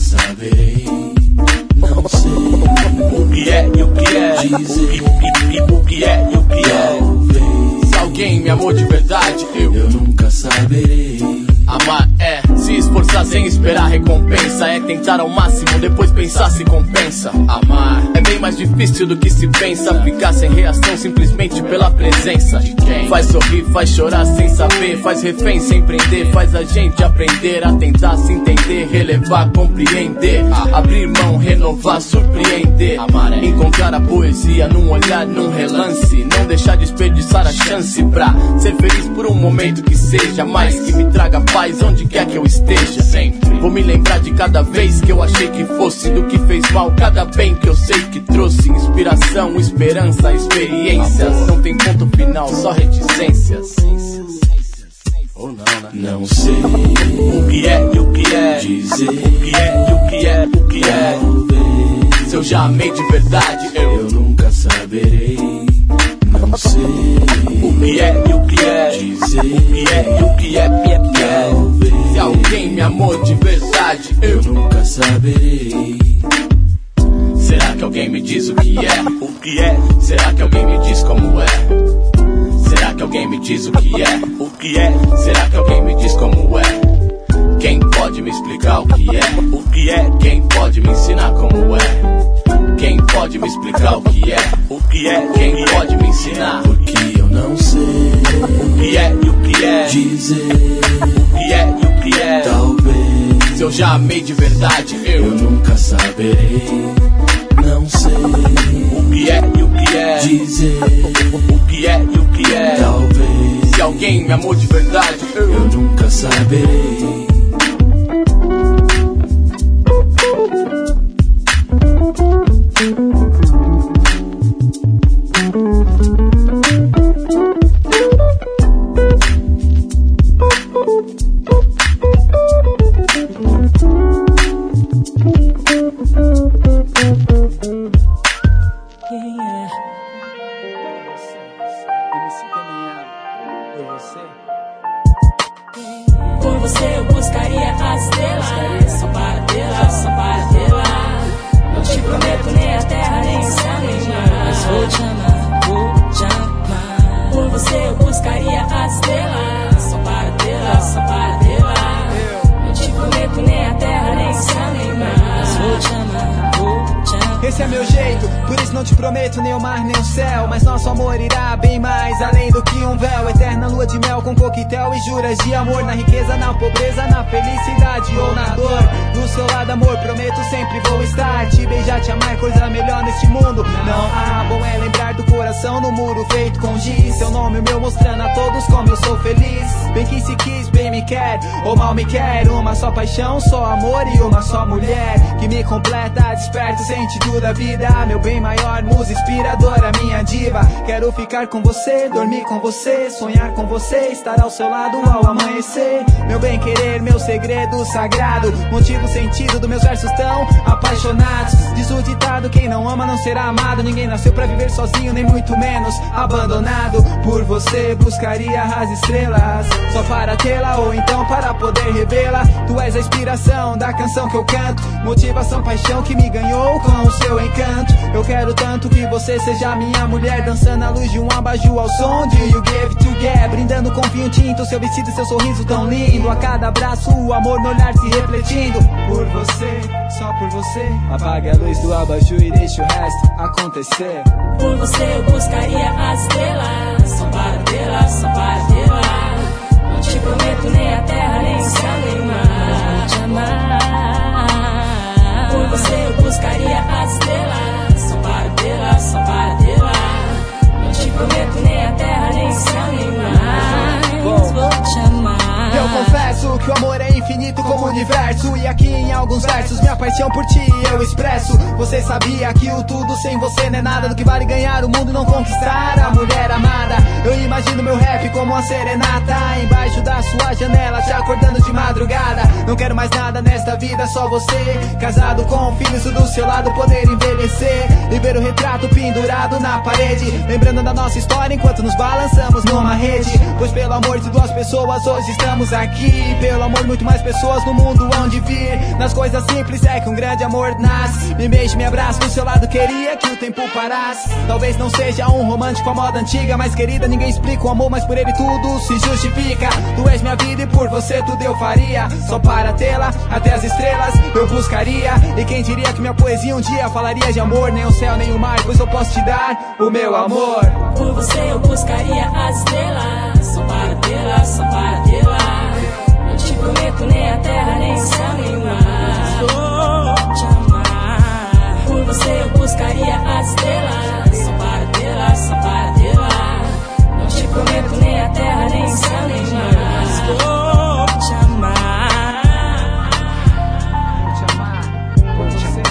saberei, não sei o que é e o que é dizer, e, e, o que é e o que é. Talvez, se alguém me amou de verdade, eu, eu nunca saberei. Amar é se esforçar sem esperar recompensa, é tentar ao máximo, depois pensar se compensa. Amar é bem mais difícil do que se pensa, ficar sem reação simplesmente pela presença de quem faz sorrir, faz chorar sem saber, faz refém sem prender, faz a gente aprender a tentar se entender, relevar, compreender, abrir mão, renovar, surpreender. Amar é encontrar a poesia num olhar, num relance, não deixar desperdiçar a chance pra ser feliz por um momento que seja, mais que me traga paz onde quer que eu esteja. Sempre vou me lembrar de cada vez que eu achei que fosse, do que fez mal, cada bem que eu sei que trouxe. Inspiração, esperança, experiências, não tem ponto final, só reticências. Ou não, né? Não sei o que é e o que é dizer, o que é e o que é, o que é. Talvez, se eu já amei de verdade, eu, eu nunca saberei. Não sei o que é e o que é dizer, o que é e o que é, o que é. Talvez, se alguém me amou de verdade, eu, eu nunca saberei. Será que alguém me diz o que é? O que é? Será que alguém me diz como é? Será que alguém me diz o que é? O que é? Será que alguém me diz como é? Quem pode me explicar o que é? O que é? Quem pode me ensinar como é? Quem pode me explicar o que é? O que é? Quem pode me ensinar? Porque eu não sei o que é e o que é dizer, o que é e o que é. Talvez, se eu já amei de verdade, eu, eu nunca saberei. Não sei o que é e o que é dizer, o que é e o que é. Talvez, se alguém me amou de verdade, eu, eu nunca saberei. Por você eu buscaria as estrelas, só para tê-la, só para tê-la. Não te prometo nem a terra, nem o céu, nem o mar, mas vou te amar, vou te amar. Por você eu buscaria as estrelas, só para tê-la, só para tê-la. Não te prometo nem a terra, nem o céu, nem o mar, mas vou te amar, vou te amar. Esse é meu jeito, por isso não te prometo nem o mar nem o céu, mas nosso amor irá bem mais além do que um véu. Eterna lua de mel com coquetel e juras de amor, na riqueza, na pobreza, na felicidade ou na dor. Do seu lado amor, prometo sempre vou estar, te beijar, te amar, coisa melhor neste mundo não há. Bom é lembrar do coração no muro feito com giz, seu nome o meu mostrando a todos como eu sou feliz. Bem que se quis, bem me quer, ou mal me quer, uma só paixão, só amor e uma só mulher que me completa, desperta o sentido da vida, meu bem maior, musa inspiradora, minha diva. Quero ficar com você, dormir com você, sonhar com você, estar ao seu lado ao amanhecer. Meu bem querer, meu segredo sagrado, motivo, sentido dos meus versos tão apaixonados. Diz o ditado, quem não ama não será amado. Ninguém nasceu pra viver sozinho, nem muito menos abandonado. Por você buscaria as estrelas, só para tê-la ou então para poder revê-la. Tu és a inspiração da canção que eu canto, motivação, paixão que me ganhou com o seu encanto. Eu quero tanto que você seja minha mulher, dançando à luz de um abajur ao som de You Give Together, brindando com vinho tinto, seu vestido e seu sorriso tão lindo. A cada abraço o amor no olhar se refletindo. Por você, só por você, apague a luz do abajur e deixe o resto acontecer. Por você eu buscaria as estrelas, só para tê-la, só para tê-la. Não te prometo nem a terra, nem o céu, nem o mar, vou te amar. Por você eu buscaria as estrelas, só para tê-la, só para tê-la. Não te prometo nem a terra, nem o céu, nem o mar, mas vou te amar. Eu confesso que o amor é infinito como o universo, e aqui em alguns versos minha paixão por ti eu expresso. Você sabia que o tudo sem você não é nada, do que vale ganhar o mundo e não conquistar a mulher amada. Eu imagino meu rap como uma serenata, embaixo da sua janela te acordando de madrugada. Não quero mais nada nesta vida, só você, casado com filhos do seu lado, poder envelhecer e ver o retrato pendurado na parede, lembrando da nossa história enquanto nos balançamos numa rede. Pois pelo amor de duas pessoas hoje estamos aqui, pelo amor de muito mais pessoas no mundo mundo onde vir. Nas coisas simples é que um grande amor nasce. Me beije, me abraça, do seu lado queria que o tempo parasse. Talvez não seja um romântico à moda antiga, mas querida, ninguém explica o amor, mas por ele tudo se justifica. Tu és minha vida e por você tudo eu faria. Só para tê-la, até as estrelas eu buscaria. E quem diria que minha poesia um dia falaria de amor? Nem o céu, nem o mar, pois eu posso te dar o meu amor. Por você eu buscaria as estrelas. Só para tê-la, só para tê-la. Não te prometo nem a terra, nem o céu, nem o mar. Vou te amar. Por você eu buscaria as estrelas. Só para tê-la, só para tê-la. Não te prometo nem a terra, nem o céu, nem o mar. Vou te amar. Vou te amar. Vou te amar.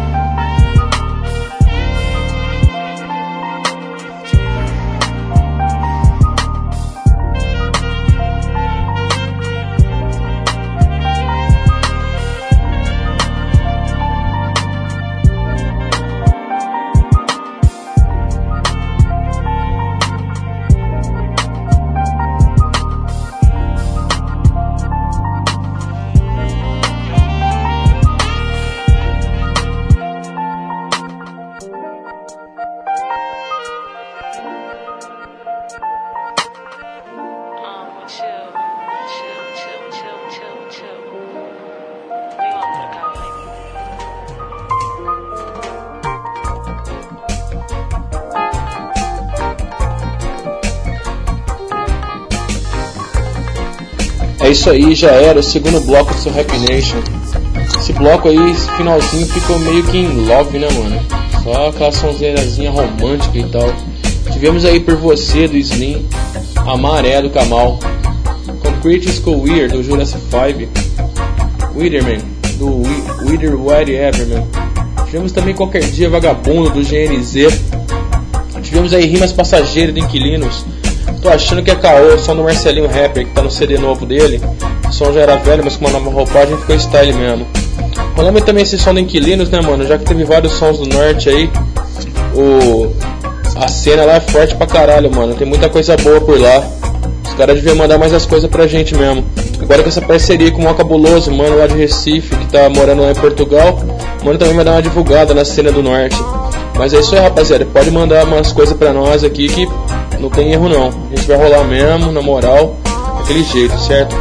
É isso aí, já era o segundo bloco do seu Rap Nation. Esse bloco aí, esse finalzinho ficou meio que em love, né, mano? Só aquela sonzeirazinha romântica e tal. Tivemos aí Por Você, do Slim, A Maré, do Kamal, Concrete School Weird, do Jurassic five, Witherman, do Wither Whatever, man. Tivemos também Qualquer Dia Vagabundo, do G N Z. Tivemos aí Rimas Passageiras, do Inquilinos. Tô achando que é caô, o som do Marcelinho Rapper, que tá no C D novo dele. O som já era velho, mas com uma nova roupagem ficou style mesmo. Rolando também esse som do Inquilinos, né, mano? Já que teve vários sons do norte aí, o... a cena lá é forte pra caralho, mano. Tem muita coisa boa por lá. Os caras deviam mandar mais as coisas pra gente mesmo. Agora com essa parceria com o Mó Cabuloso, mano lá de Recife, que tá morando lá em Portugal, mano também vai dar uma divulgada na cena do norte. Mas é isso aí, rapaziada. Pode mandar umas coisas pra nós aqui que não tem erro não. A gente vai rolar mesmo, na moral, daquele jeito, certo?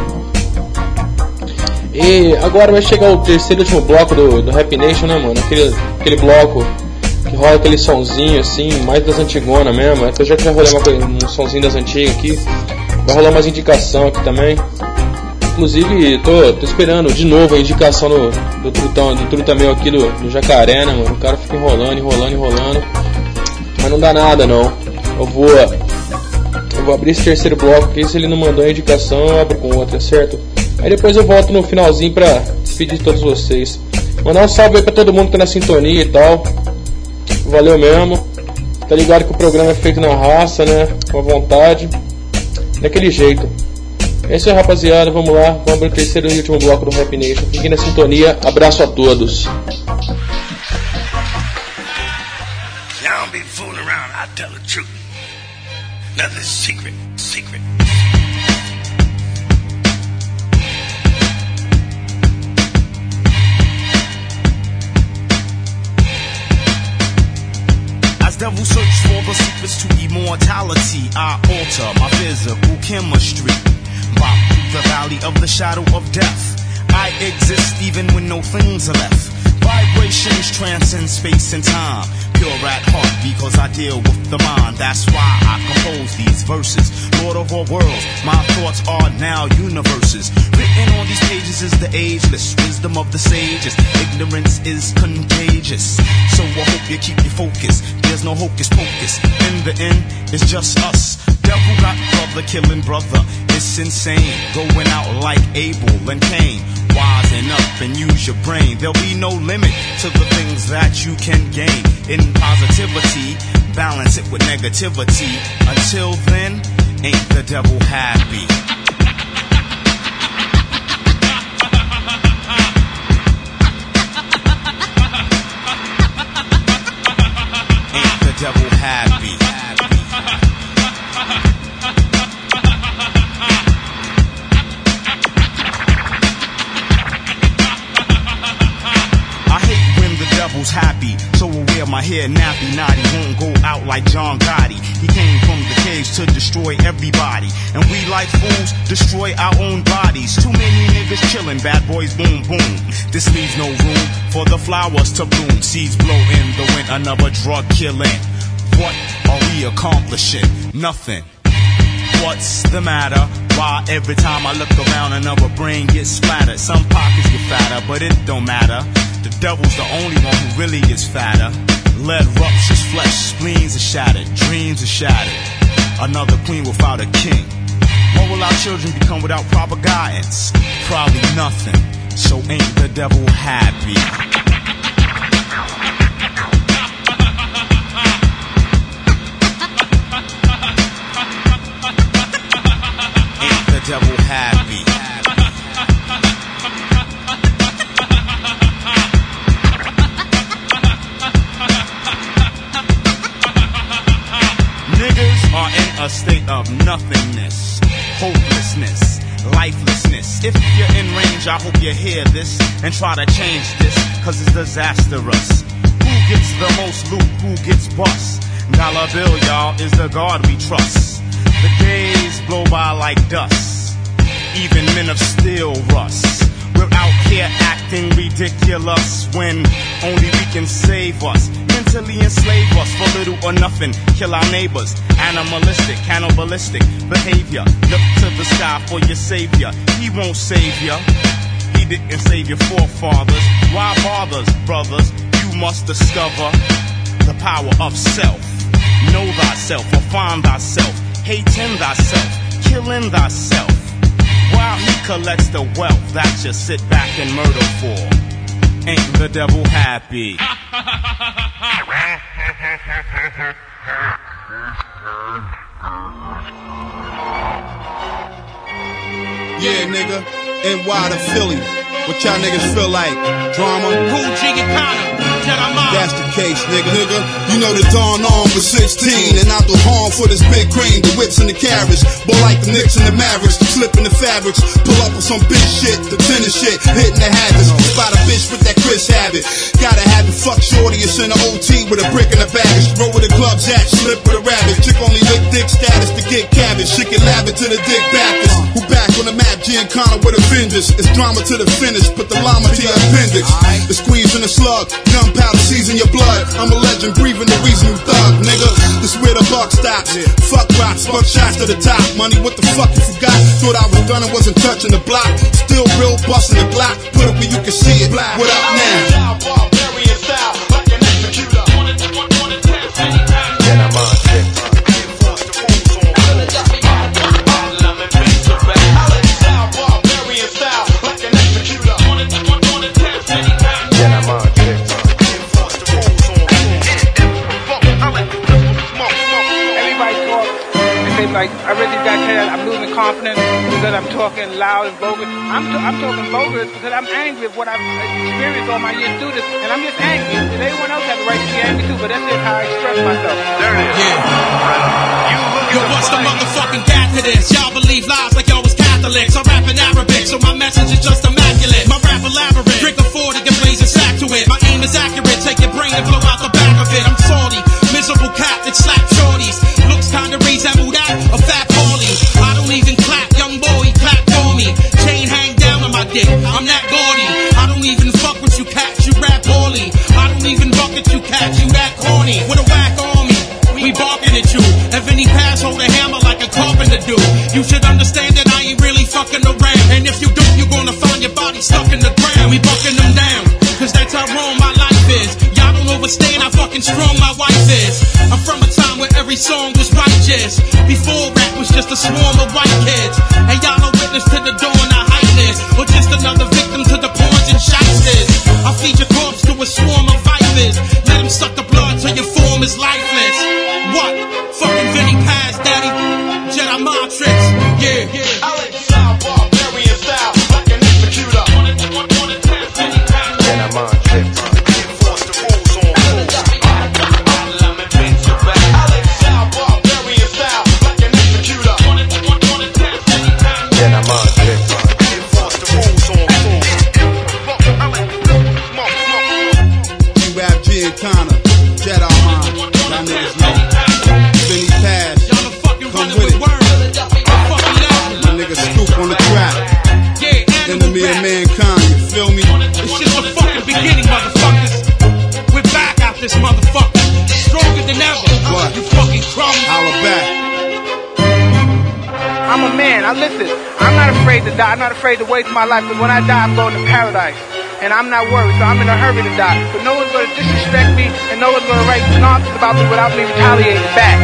E agora vai chegar o terceiro e último bloco do, do Rap Nation, né, mano? Aquele, aquele bloco que rola aquele sonzinho assim, mais das antigonas mesmo. Eu já já rolei uma coisa, um sonzinho das antigas aqui. Vai rolar umas indicações aqui também. Inclusive, tô, tô esperando de novo a indicação do, do trutão, do truta meu aqui do, do Jacaré, né, mano? O cara fica enrolando, enrolando, enrolando. Mas não dá nada, não. Eu vou, eu vou abrir esse terceiro bloco aqui. Se ele não mandou a indicação, eu abro com outra, certo? Aí depois eu volto no finalzinho pra despedir de todos vocês. Mandar um salve aí pra todo mundo que tá na sintonia e tal. Valeu mesmo. Tá ligado que o programa é feito na raça, né? Com a vontade. Daquele jeito. É isso aí, rapaziada. Vamos lá. Vamos abrir o terceiro e último bloco do Rap Nation. Fiquem na sintonia. Abraço a todos. Now be fooling around. I tell the truth. Nothing's secret. Secret. As devil search for the secrets to immortality, I alter my physical chemistry. Pop through the valley of the shadow of death. I exist even when no things are left. Vibrations transcend space and time. Pure at heart because I deal with the mind. That's why I compose these verses. Lord of all worlds, my thoughts are now universes. Written on these pages is the ageless wisdom of the sages. Ignorance is contagious, so I hope you keep your focus. There's no hocus pocus. In the end, it's just us. Devil got brother killing brother. It's insane, going out like Abel and Cain. Wisen up and use your brain. There'll be no limit to the things that you can gain. In positivity, balance it with negativity. Until then, ain't the devil happy? Ain't the devil happy? devil's happy, so will wear my hair nappy. Naughty won't go out like John Gotti. He came from the caves to destroy everybody, and we like fools destroy our own bodies. Too many niggas chillin', bad boys boom boom. This leaves no room for the flowers to bloom. Seeds blow in the wind, another drug killing. What are we accomplishing? Nothing. What's the matter? Why every time I look around another brain gets splattered? Some pockets get fatter, but it don't matter. The devil's the only one who really is fatter. Lead ruptures flesh, spleens are shattered, dreams are shattered. Another queen without a king. What will our children become without proper guidance? Probably nothing. So ain't the devil happy? Ain't the devil happy? Niggas are in a state of nothingness, hopelessness, lifelessness. If you're in range, I hope you hear this and try to change this, cause it's disastrous. Who gets the most loot? Who gets bust? Dollar bill, y'all, is the God we trust. The days blow by like dust. Even men of steel rust. We're out here acting ridiculous when only we can save us. Mentally enslave us for little or nothing. Kill our neighbors. Animalistic, cannibalistic behavior. Look to the sky for your savior. He won't save ya. He didn't save your forefathers. Why bothers, brothers? You must discover the power of self. Know thyself or find thyself. Hating thyself, killing thyself, while he collects the wealth that you sit back and murder for. Ain't the devil happy? Yeah, nigga, N Y to Philly. What y'all niggas feel like? Drama? Cool G and Connor. That's the case, nigga. Nigga, you know the dawn on was sixteen, and I do harm for this big cream, the whips and the carriage. Boy, like the Knicks and the Mavericks, the slip in the fabrics. Pull up with some big shit, the tennis shit, hitting the habits. Spot a bitch with that Chris habit. Gotta have it, fuck shorty, it's in the O T with a brick in the baggage. Roll with the clubs at, slip with a rabbit. Chick only lick dick status to get cabbage. She can lab it to the dick Baptist. Who back on the map, G and Connor with a vengeance. It's drama to the finish, put the llama to your appendix. The squeeze and the slug, gunpowder season your blood. I'm a legend, breathing the reason you thug, nigga. This where the buck stops. Fuck rocks, fuck shots to the top. Money, what the fuck you forgot? Thought I was done and wasn't touching the block. Still real, busting the Glock. Put it where you can see it. What up now? Barbarian style, like an executor. Yeah, I'm on shit. Like, I really got tired. I'm losing confidence because I'm talking loud and vulgar. I'm, t- I'm talking vulgar because I'm angry at what I've experienced all my years through this, and I'm just angry. And everyone else has the right to be angry too, but that's just how I express myself. There it is. Yeah. Yo, what's the motherfucking gap to this? Y'all believe lies like y'all was Catholics. I rap in Arabic, so my message is just immaculate. My rap elaborate. Drink a forty and blaze a sack to it. My aim is accurate. Take your brain and blow out the back of it. I'm salty. Miserable cat that slap shorties. Looks kinda resemble that a fat Paulie. I don't even clap, young boy, clap for me. Chain hang down on my dick, I'm that gaudy. I don't even fuck with you cats, you rap poorly. I don't even bucket you cats, you that corny. With a whack on me, we barking at you. If any pass, hold a hammer like a carpenter do. You should understand that I ain't really fucking around. And if you don't, you're gonna find your body stuck in the ground. We bucking them down, cause that's how wrong my life is. Y'all don't understand how fucking strong my wife is. I'm from a time where every song was righteous. Before rap was just a swarm of white kids. And y'all are witness to the dawn of highness, or just another victim to the pawns and shysters. I feed your corpse to a swarm of vipers. Let them suck the blood till your form is lifeless. What? Fucking Vinny Paz, daddy. Jedi mind tricks. Yeah, yeah. I like the style, barbarian style, like an executor. Jedi mind tricks. understand. Now listen, I'm not afraid to die. I'm not afraid to waste my life, because when I die, I'm going to paradise. And I'm not worried, so I'm in a hurry to die. But no one's going to disrespect me, and no one's going to write nonsense about me without me retaliating back.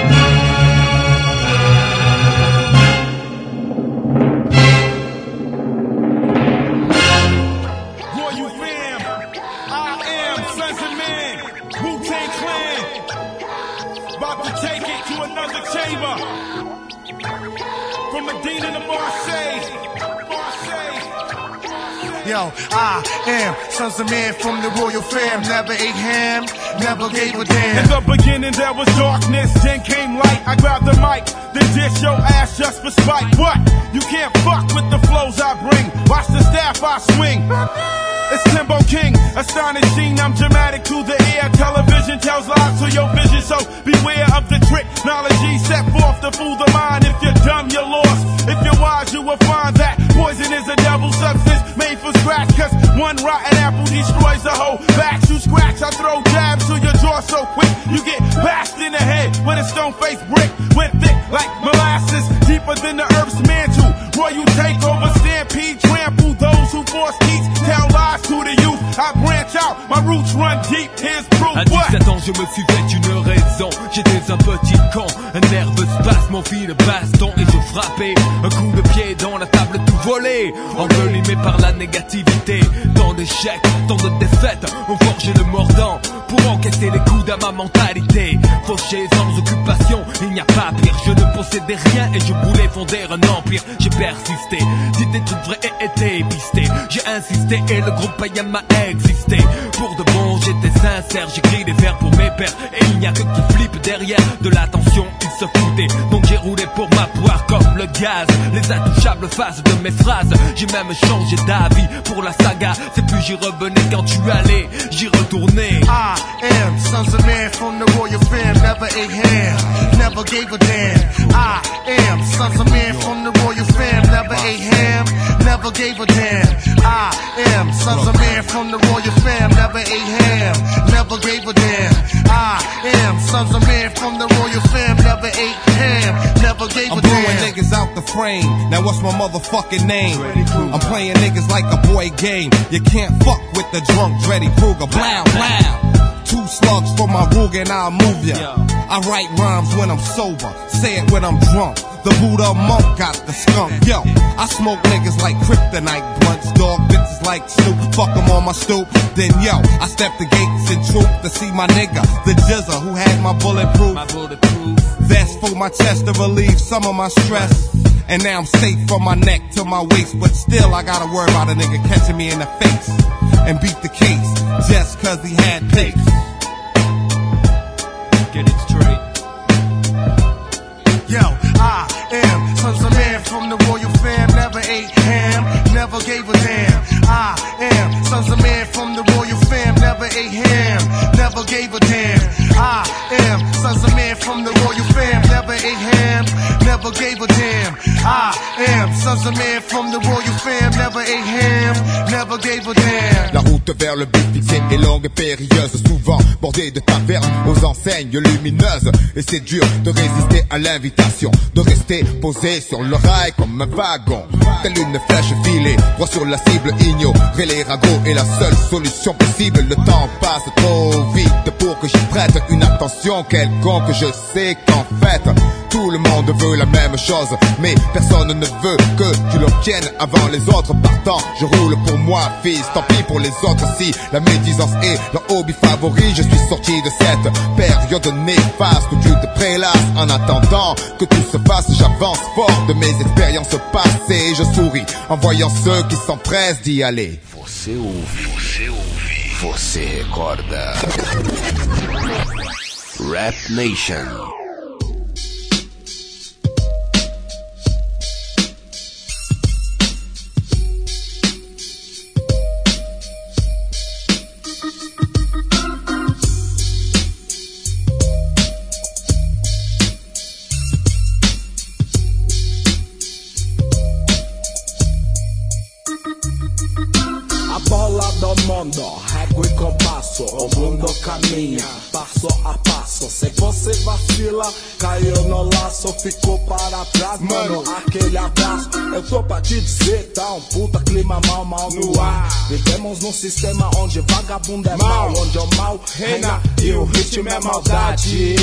Yo, I am sons of men from the royal fam. Never ate ham, never gave a damn. In the beginning there was darkness, then came light. I grabbed the mic, then dish your ass just for spite. What? You can't fuck with the flows I bring. Watch the staff I swing. It's Timbo King, astonishing, I'm dramatic to the air. Television tells lies to your vision, so beware of the trick. Knowledge set forth to fool the mind. If you're dumb, you're lost. If you're wise, you will find that poison is a devil substance made for scratch. Cause one rotten apple destroys the whole batch. You scratch, I throw jabs to your jaw so quick. You get bashed in the head with a stone-faced brick. Went thick like molasses, deeper than the earth's mantle. Royal takeover, stampede, trample those who force teach, tell lies to the youth. I branch out, my roots run deep, here's proof. À dix-sept ans, je me suis fait une raison. J'étais un petit con, un nerveux spasme, mon fil de baston et je frappais. Un coup de pied dans la table tout volé, envelimé par la négativité. Tant d'échecs, tant de défaites, on forgeait le mordant pour encaisser les coups à ma mentalité. Fauché sans occupation, il n'y a pas pire. Je ne possédais rien et je voulais fonder un empire. J'ai persisté, dit des trucs vrais et été pisté. J'ai insisté et le groupe païen m'a existé. Pour de bon, j'étais sincère, j'écris des vers pour mes pères. Et il n'y a que qui flippe derrière de l'attention, ils se foutaient. Donc j'ai roulé pour ma poire comme le gaz. Les intouchables faces de mes phrases. J'ai même changé d'avis pour la saga. C'est plus j'y revenais quand tu allais, j'y retournais. I am sons of men from the royal fam. Never ate ham, never gave a damn. I am sons of men from the royal fam. Never ate ham, never gave a damn. I am sons of men from the royal fam. Never ate ham, never gave a damn. I am sons of men from the royal fam. Never ate ham, never gave a I'm damn. blowing niggas out the frame. Now what's my motherfucking name? I'm playing niggas like a boy game. You can't fuck with the drunk Dreddy Kruger. Blow, blow. Two slugs for my rug and I'll move ya. I write rhymes when I'm sober, say it when I'm drunk. The Buddha monk got the skunk. Yo, I smoke niggas like kryptonite blunts. Dog bitches like Snoop, fuck 'em on my stoop. Then yo, I step the gates in troop to see my nigga, the Jizza who had my bulletproof. My bulletproof vest for my chest to relieve some of my stress. And now I'm safe from my neck to my waist. But still I gotta worry about a nigga catching me in the face and beat the case just cause he had pace. Get it straight. Yo, I am sons of men from the royal fam. Never ate ham, never gave a damn. I am sons of men from the royal fam. Never ate ham, never gave a damn. I am sons of men from the royal fam. Never ate ham, never gave a damn. I am sons of men from the royal fam. Never ate ham, never gave a damn. La route vers le but fixé est longue et périlleuse, souvent bordée de tavernes aux enseignes lumineuses. Et c'est dur de résister à l'invitation, de rester posé sur le rail comme un wagon. Telle une flèche filée, droit sur la cible, ignorer les ragots est la seule solution possible. Le temps passe trop vite pour que j'y prête une attention quelconque. Je sais qu'en fait, tout le monde veut la même chose, mais personne ne veut que tu l'obtiennes avant les autres. Partant, je roule pour moi, fils, tant pis pour les autres. Si la médisance est leur hobby favori, je suis sorti de cette période néfaste où tu te prélasses. En attendant que tout se passe, j'avance fort de mes expériences passées. Je souris en voyant ceux qui s'empressent d'y aller. Você ouve, você ouve, você recorda. Rap Nation. A bola do mondo, régua e compasso. passo, o mundo caminha, passo a passo. Se você vacila, caiu no laço, ficou para trás, mano, aquele abraço. Eu tô pra te dizer, tá um puta clima mal, mal no ar. Vivemos num sistema onde vagabundo é mal, onde o mal reina e o ritmo é maldade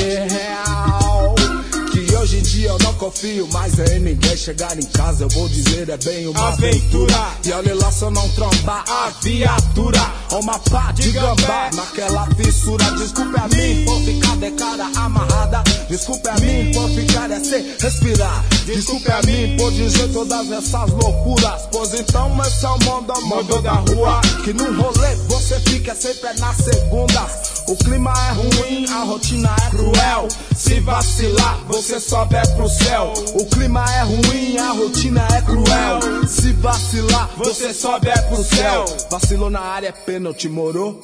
real. Que hoje em dia eu não confio mais em ninguém. Chegar em casa eu vou dizer é bem uma aventura. E olha lá se eu não trombar a viatura, uma pá de gambá naquela fissura. Desculpe a mim por ficar de cara amarrada, desculpe a mim por ficar é sem respirar, desculpe a mim por dizer todas essas loucuras. Pois então esse é o mundo, o mundo da rua. Que no rolê você fica sempre na segunda. O clima é ruim, a rotina é cruel. Se vacilar, você sobe é pro céu. O clima é ruim, a rotina é cruel. Se vacilar, você sobe é pro céu. Vacilou na área, é pênalti, morou?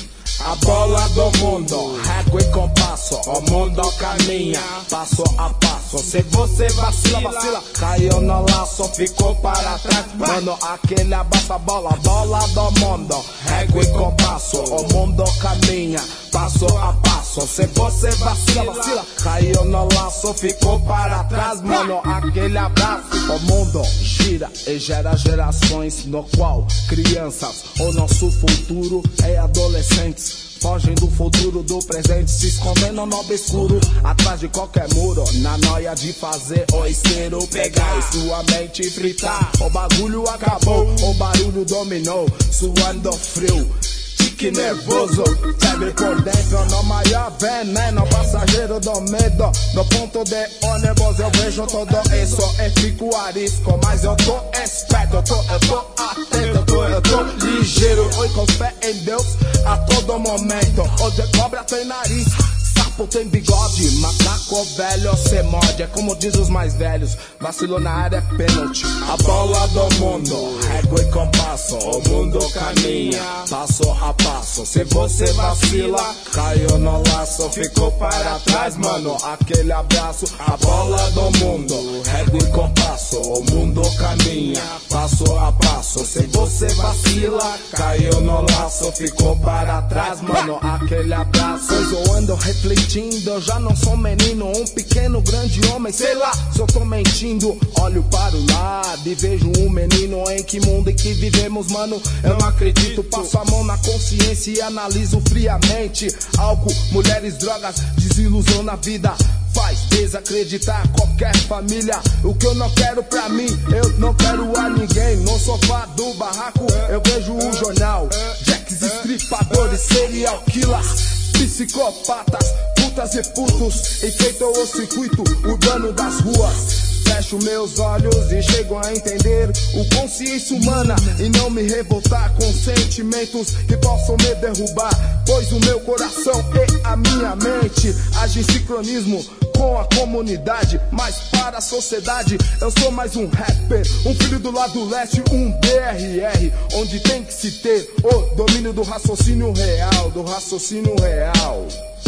A bola do mundo, régua e compasso, o mundo caminha, passo a passo. Se você vacila, vacila, caiu no laço, ficou para trás. Mano, aquele abraço, a bola, bola do mundo, régua e compasso, o mundo caminha, passo a passo. Se você vacila, vacila, caiu no laço, ficou para trás. Mano, aquele abraço. O mundo gira e gera gerações no qual crianças, o nosso futuro é adolescentes. Fogem do futuro, do presente, se escondendo no obscuro, atrás de qualquer muro, na noia de fazer o isqueiro pegar e sua mente fritar. O bagulho acabou, o barulho dominou, suando frio, tique nervoso, febre por dentro, no maior veneno, passageiro do medo. No ponto de ônibus eu vejo tudo isso e fico arisco, mas eu tô esperto, eu tô, eu tô atento, eu tô, eu tô ligeiro. Oi, com fé em Deus a todo momento. Hoje cobra tem nariz, sapo tem bigode, macaco velho cê morde. É como diz os mais velhos, vacilou na área é pênalti. A bola do mundo, régua e compasso, o mundo caminha, passo a passo. Se você vacila, caiu no laço, ficou para trás, mano, aquele abraço. A bola do mundo, régua e compasso, o mundo caminha, passo a passo. Se você vacila, caiu no laço, ficou para trás, mano, aquele abraço. Pois eu ando refletindo, eu já não sou menino, um pequeno grande homem, sei lá se eu tô mentindo. Olho para o lado e vejo um menino, em que mundo em que vivemos, mano, eu não acredito. Passo a mão na consciência e analiso friamente. Álcool, mulheres, drogas, desilusão na vida faz desacreditar qualquer família. O que eu não quero pra mim, eu não quero a ninguém. No sofá do barraco eu vejo o jornal, jacks, estripadores, serial killers, psicopatas, putas e putos, enfeitam o circuito urbano das ruas. Fecho meus olhos e chego a entender o consciência humana e não me revoltar com sentimentos que possam me derrubar. Pois o meu coração e a minha mente agem em sincronismo com a comunidade, mas para a sociedade eu sou mais um rapper, um filho do lado leste, um D R R, onde tem que se ter o domínio do raciocínio real, do raciocínio real.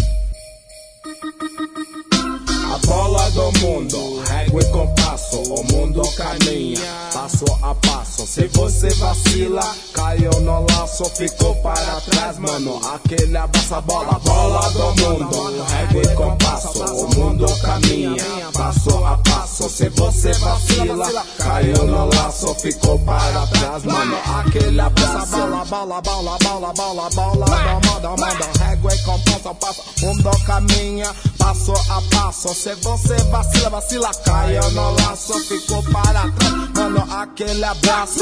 A bola do mundo, régua e compasso, o mundo caminha, passo a passo. Se você vacila, caiu no laço, ficou para trás, mano, aquele abraço. A bola, bola do mundo, régua e compasso, o mundo caminha, passo a passo. Se você vacila, caiu no laço, ficou para trás, mano, aquele abraço. Bola, bola, bola, bola, bola, bola do mundo, mundo, régua e compasso, passo, o mundo caminha, passo a passo. Se você vacila, vacila, caiu no laço, ficou para trás, mano, aquele abraço.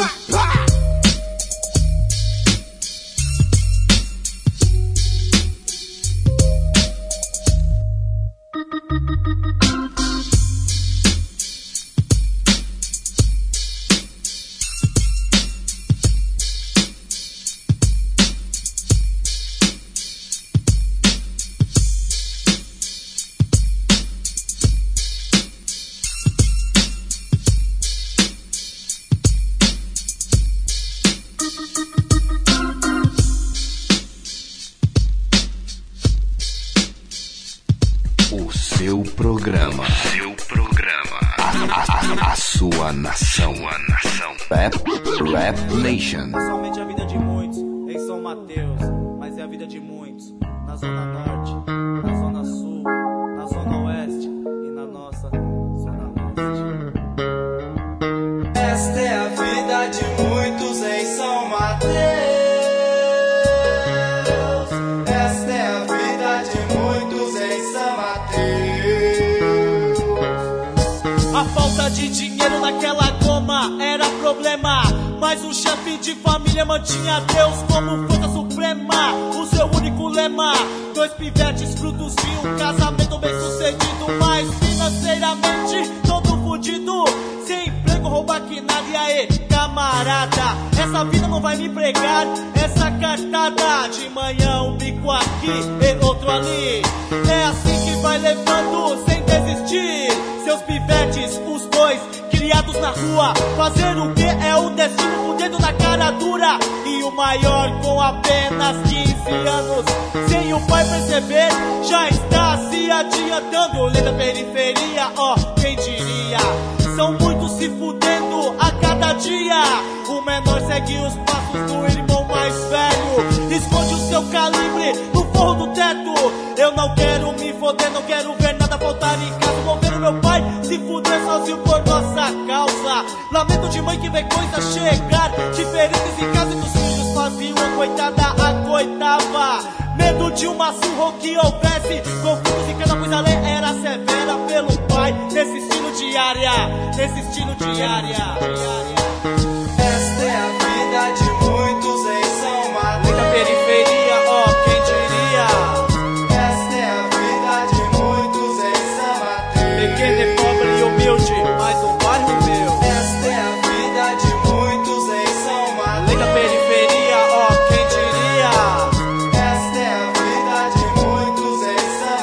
Seu programa. Seu programa. A, a, a sua nação. Sua nação. Rap, Rap Nation. Somente a vida de muitos em São Mateus, mas é é a vida de muitos. Na zona norte, na zona sul, na zona oeste e na nossa zona leste. Esta é a vida de muitos em São Mateus. Esta é a vida de muitos em São Mateus. A falta de dinheiro naquela goma era problema, mas o chefe de família mantinha Deus como força suprema. O seu único lema, dois pivetes frutos de um casamento bem sucedido, mas financeiramente todo fudido, sem emprego, rouba que nada. E aí, camarada, essa vida não vai me pregar essa cartada. De manhã um bico aqui e outro ali, é assim que vai levando sem desistir. Seus pivetes, os dois criados na rua, fazer o que é o destino, com o dedo na cara dura. E o maior com apenas quinze anos, sem o pai perceber, já está se adiantando. Lei da periferia, ó, quem diria? São muitos se fudendo a cada dia. O menor segue os passos do irmão mais velho, esconde o seu calibre no forro do teto. Eu não quero me foder, não quero ver nada faltar em casa. Vou ver o meu pai se fuder sozinho por nossa causa. Lamento de mãe que vê coisa chegar diferentes em casa e dos filhos faziam a coitada acoitava. Medo de uma surra que houvesse conflitos e cada coisa lei era severa pelo pai. Nesse estilo diária, nesse estilo diária. Esta é a vida de muitos em São Mateus. Muita periferia, ó, quem diria? Esta é a vida de muitos em São Mateus. Pequeno e pobre e humilde, mas um bairro meu. Esta é a vida de muitos em São Mateus. Muita periferia, ó, quem diria? Esta é a vida de muitos em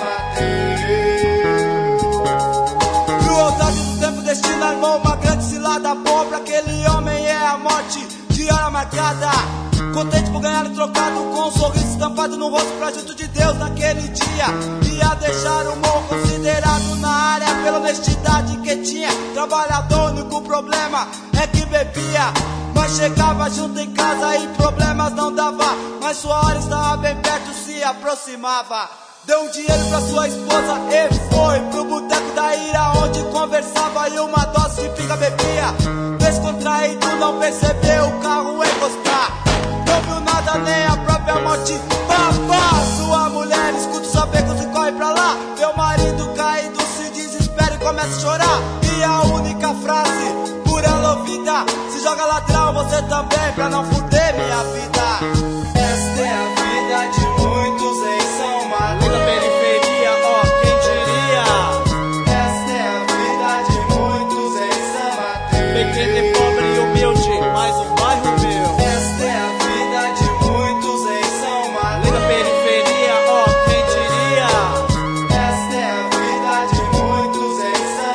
São Mateus. Crueldade do tempo, destino armou uma grande cilada. Pobre, aquele homem é a morte de hora marcada. Contente por ganhar trocado, com um sorriso estampado no rosto pra junto de Deus naquele dia. Ia deixar o morro considerado na área pela honestidade que tinha. Trabalhador, o único problema é que bebia, mas chegava junto em casa e problemas não dava. Mas sua hora estava bem perto, se aproximava. Deu um dinheiro pra sua esposa e foi pro boteco da ira, onde conversava e uma dose de pinga bebia. Descontraído, não percebeu o carro encostar, não viu nada nem a própria morte. Papá, sua mulher escuta os becos e corre pra lá. Vê o marido caído, se desespera e começa a chorar. E a única frase por ela ouvida: se joga ladrão, você também, pra não fuder minha vida. Esta é a vida de muitos em São Mateus. Muita periferia, ó, quem diria? Esta é a vida de muitos em São Mateus. Pequeno e pobre e humilde, mais um bairro meu. Esta é a vida de muitos em São Mateus. Muita periferia, ó, quem diria? Esta é a vida de muitos em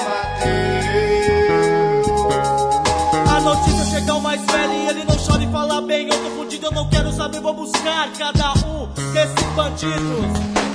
São Mateus. A notícia chega ao mais velho e ele não chora e fala bem. Eu tô fudido, eu não quero saber, vou buscar cada um desses bandidos.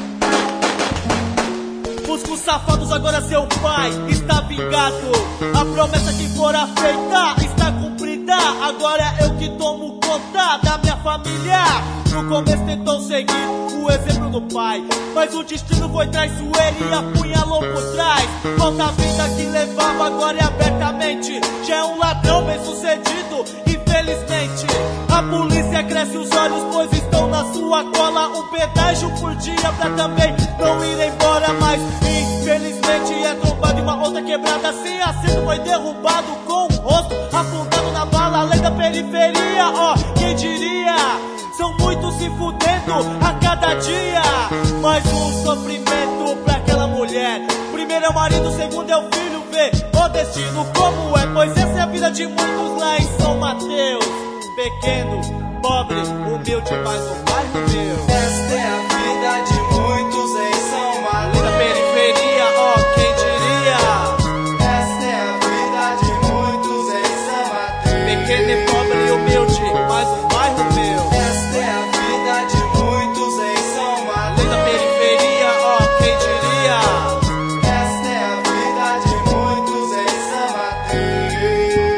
Busca os safados, agora seu pai está vingado. A promessa que fora feita está cumprida. Agora eu que tomo conta da minha família. No começo tentou seguir o exemplo do pai, mas o destino foi traiçoeiro e apunhalou por trás. Falta a vida que levava, agora é abertamente. Já é um ladrão bem sucedido, infelizmente. A polícia cresce os olhos, pois estão na sua cola. Um pedágio por dia pra também não ir embora. Mas infelizmente é trombado em uma outra quebrada. Sem acerto foi derrubado, com o rosto afundado na bala. Além da periferia, ó, quem diria? São muitos se fudendo a cada dia. Mais um sofrimento pra aquela mulher. Primeiro é o marido, segundo é o filho. Vê o destino como é, pois essa é a vida de muitos lá em São Mateus. Pequeno, pobre, humilde, mais um bairro meu. Esta é a vida de muitos em São Mateus. Muita periferia, ó, quem diria? Esta é a vida de muitos em São Mateus. Pequeno e pobre e humilde, mais um bairro meu. Esta é a vida de muitos em São Mateus. Muita periferia, ó, quem diria? Esta é a vida de muitos em São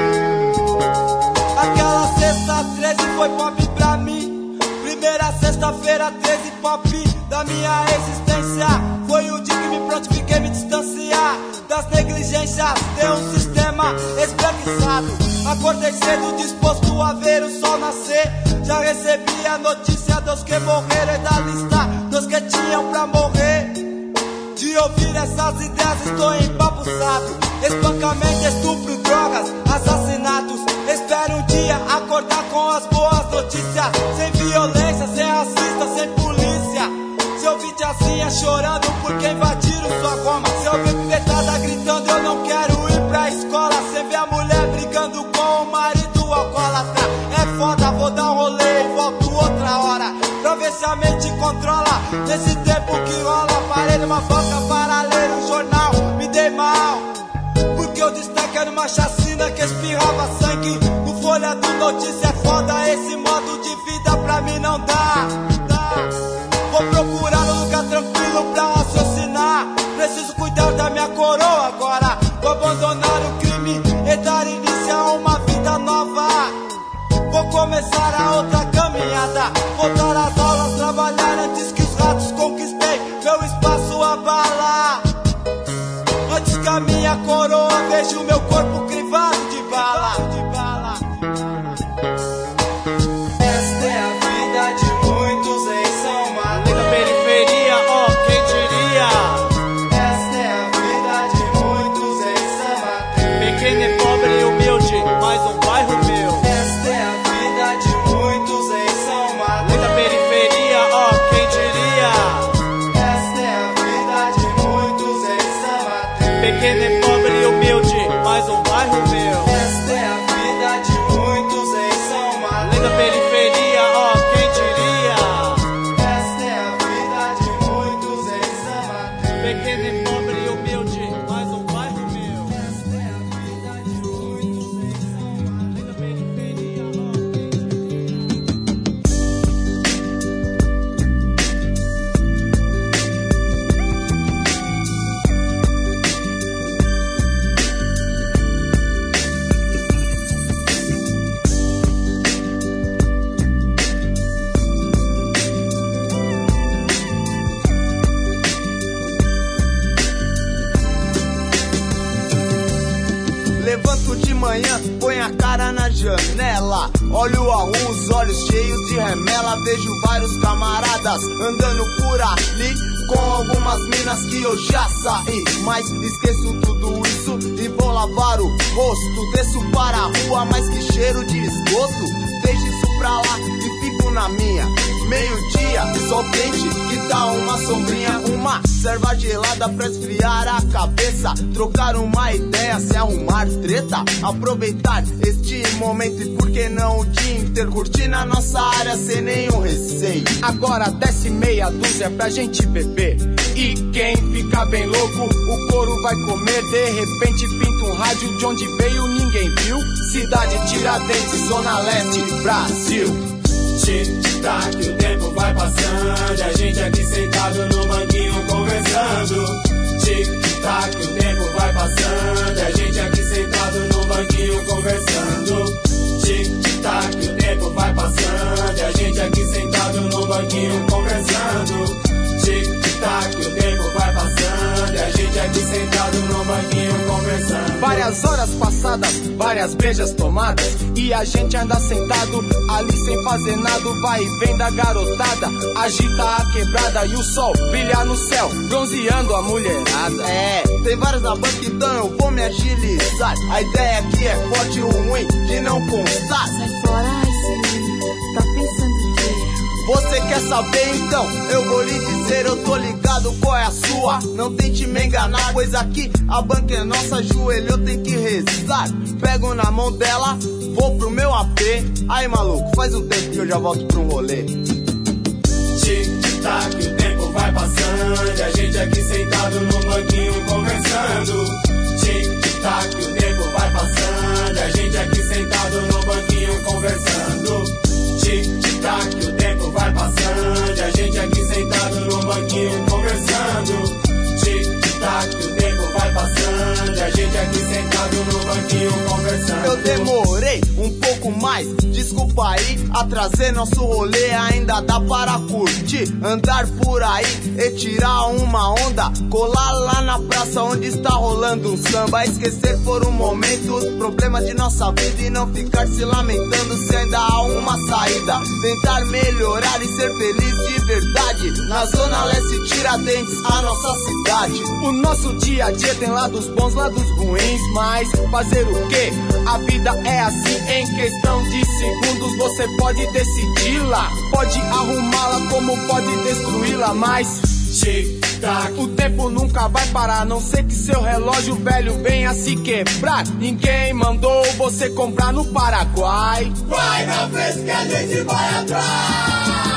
Mateus. Aquela sexta treze foi pop pra mim. Primeira sexta Segunda-feira, treze, pop da minha existência. Foi o dia que me prontifiquei me distanciar das negligências de um sistema esbranquiçado. Acordei cedo, disposto a ver o sol nascer. Já recebi a notícia dos que morreram e da lista dos que tinham pra morrer. De ouvir essas ideias estou empapuçado. Espancamento, estupro, drogas, assassinatos. Espero um dia acordar com as boas notícias. Sem violência, sem racista, sem polícia. Se ouvir tiazinha chorando porque invadiram sua goma. Se ouvir pivetada gritando eu não quero ir pra escola. Sem ver a mulher brigando com o marido alcoólatra. É foda, vou dar um rolê e volto outra hora pra ver se a mente controla. Nesse tempo que rola, parei numa banca para ler um jornal. Me dei mal, porque o destaque era uma chacina que espirrava sangue. No Folha do Notícia é foda, esse modo de vida pra mim não dá. Vou procurar um lugar tranquilo pra raciocinar. Preciso cuidar da minha coroa agora. Vou abandonar o crime e dar início a uma vida nova. Vou começar a outra caminhada. Voltar às aulas, trabalhar antes que os ratos conquistei meu espaço abalar. Antes que a minha coroa veja o meu corpo crivado de bala. Esta é a vida de muitos em São Mateus. Da periferia, ó, oh, quem diria? Esta é a vida de muitos em São Mateus. Pequeno e pobre e humilde, mais um bairro meu. Esta é a vida de muitos em São Mateus. Da periferia, ó, oh, quem diria? Esta é a vida de muitos em São Mateus. Pequeno e pobre e humilde, mais um bairro meu. Esta é a vida de muitos em São Mateus. Da periferia, ó, oh, quem diria? Esta é a vida de muitos em São Mateus. Pequeno e pobre e humilde, mais um bairro meu. Esta é a vida de muitos em São Mateus. Da periferia, ó, oh, Levanto de manhã, ponho a cara na janela. Olho a rua, os olhos cheios de remela. Vejo vários camaradas andando por ali, com algumas minas que eu já saí. Mas esqueço tudo isso e vou lavar o rosto. Desço para a rua, mas que cheiro de esgoto. Deixo isso pra lá e fico na minha. Meio-dia, sol quente, que dá uma sombrinha. Uma serva gelada pra esfriar a cabeça. Trocar uma ideia, se arrumar treta. Aproveitar este momento e por que não o dia inteiro. Curtir na nossa área sem nenhum receio. Agora desce meia dúzia pra gente beber. E quem fica bem louco, o couro vai comer. De repente pinta um rádio de onde veio ninguém viu. Cidade Tiradentes, Zona Leste, Brasil. Tic-tac, o tempo vai passando, a gente aqui sentado no banquinho conversando. Tic-tac, o tempo vai passando, a gente aqui sentado no banquinho conversando. Tic-tac, o tempo vai passando, a gente aqui sentado no banquinho conversando. Tic-tac, o tempo vai passando, a gente aqui sentado no banquinho conversando. Várias horas passadas, várias brejas tomadas, e a gente anda sentado ali sem fazer nada. Vai e vem da garotada, agita a quebrada e o sol brilha no céu, bronzeando a mulherada. É, tem vários na banca, então eu vou me agilizar. A ideia aqui é forte e ruim de não constar. Sai fora, Raíssa, tá pensando em quê? Você quer saber então? Eu vou lhe dizer, eu tô ligado qual é a sua. Não tente me enganar, pois aqui a banca é nossa, ajoelhou, tem que rezar. Pego na mão dela, vou pro meu A P. Aí maluco, faz um tempo que eu já volto pra um rolê. Tic-tac, o tempo vai passando, a gente aqui sentado no banquinho conversando. Tic-tac, o tempo vai passando, a gente aqui sentado no banquinho conversando. Tic-tac, o tempo vai passando, a gente aqui sentado no banquinho conversando. Tic-tac, o tempo vai passando, a gente aqui sentado no banquinho conversando. Eu demorei um pouco mais Mas, desculpa aí, atrasei nosso rolê, ainda dá para curtir, andar por aí e tirar uma onda, colar lá na praça onde está rolando um samba, esquecer por um momento os problemas de nossa vida e não ficar se lamentando se ainda há uma saída, tentar melhorar e ser feliz de verdade, na zona leste Tiradentes, a nossa cidade. O nosso dia a dia tem lados bons, lados ruins, mas fazer o quê? A vida é assim, em questão de segundos você pode decidi-la, pode arrumá-la como pode destruí-la, mas o tempo nunca vai parar, a não ser que seu relógio velho venha se quebrar. Ninguém mandou você comprar no Paraguai. Vai na frente que a gente vai atrás.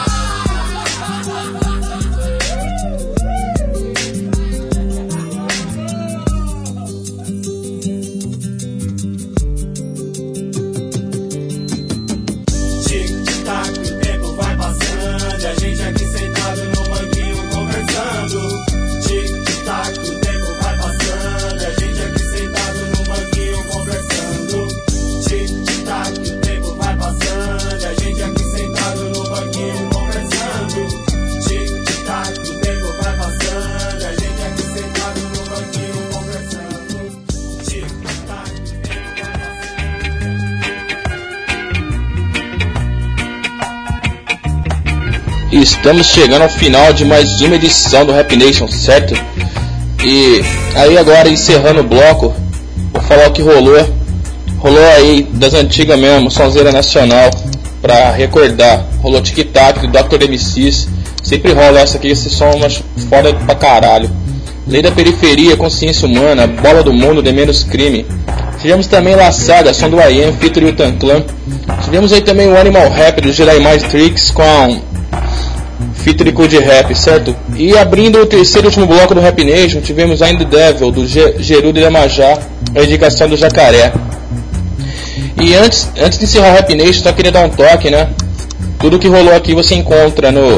Estamos chegando ao final de mais uma edição do Rap Nation, certo? E aí agora, encerrando o bloco, vou falar o que rolou. Rolou aí das antigas mesmo, sonzeira nacional, pra recordar. Rolou Tic Tac do doutor M Cs. Sempre rola essa aqui, esse som mas foda pra caralho. Lei da Periferia, Consciência Humana, Bola do Mundo, de Menos Crime. Tivemos também Laçada, som do I Am, featuring o Tanclan. Tivemos aí também o Animal Rap do Jedi Mind Tricks com a featuring de rap, certo? E abrindo o terceiro e último bloco do Rap Nation, tivemos I Am The Devil do Ge- Gerudo Yamajá, a indicação do Jacaré. E antes, antes de encerrar o Rap Nation, só queria dar um toque, né? Tudo que rolou aqui você encontra no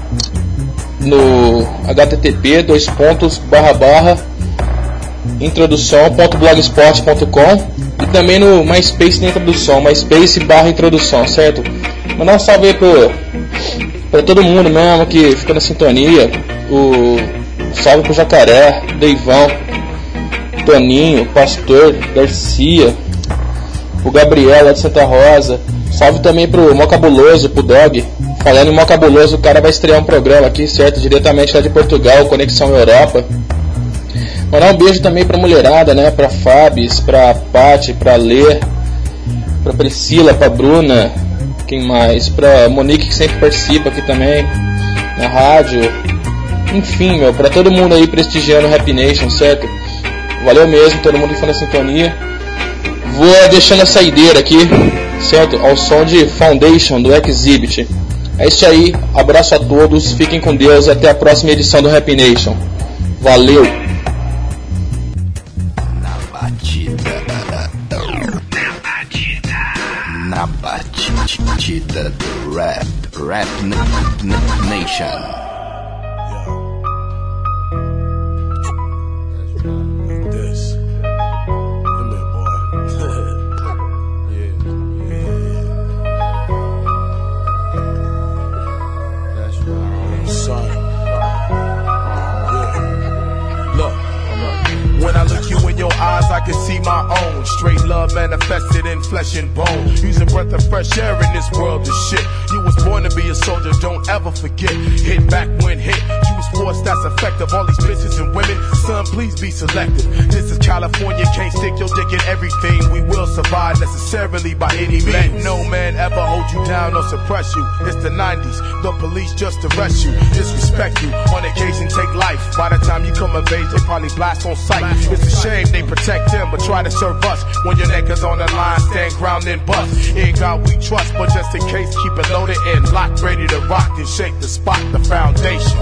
no h t t p dois pontos barra barra introdução ponto blogspot ponto com e também no MySpace na introdução, MySpace barra introdução, certo? Mandar um salve aí pro, pra todo mundo mesmo que fica na sintonia. O salve pro Jacaré, Deivão, Toninho, Pastor, Garcia, o Gabriel lá de Santa Rosa. Salve também pro Mó Cabuloso, pro Dog. Falando em Mó Cabuloso, o cara vai estrear um programa aqui, certo? Diretamente lá de Portugal, Conexão Europa. Mandar um beijo também pra mulherada, né? Pra Fabs, pra Paty, pra Lê, pra Priscila, pra Bruna. Quem mais? Pra Monique, que sempre participa aqui também na rádio. Enfim, meu, pra todo mundo aí prestigiando o Rap Nation, certo? Valeu mesmo, todo mundo que foi na sintonia. Vou deixando a saideira aqui, certo? Ao som de Foundation do Exhibit. É isso aí, abraço a todos, fiquem com Deus e até a próxima edição do Rap Nation. Valeu! Na batida, na batida do rap, Rap Nation. Eyes, I can see my own. Straight love manifested in flesh and bone. Using breath of fresh air in this world is shit. You was born to be a soldier, don't ever forget. Hit back when hit. Use force that's effective. All these bitches and women, son, please be selective. This is California, can't stick your dick in everything. We will survive necessarily by any means. Let no man ever hold you down or suppress you. It's the nineties, the police just arrest you. Disrespect you, on occasion take life. By the time you come of age, they probably blast on sight. It's a shame they protect them, but try to serve us. When your neck is on the line, stand ground and bust. In God we trust, but just in case, keep it loaded and locked, ready to rock and shake the spot, the foundation.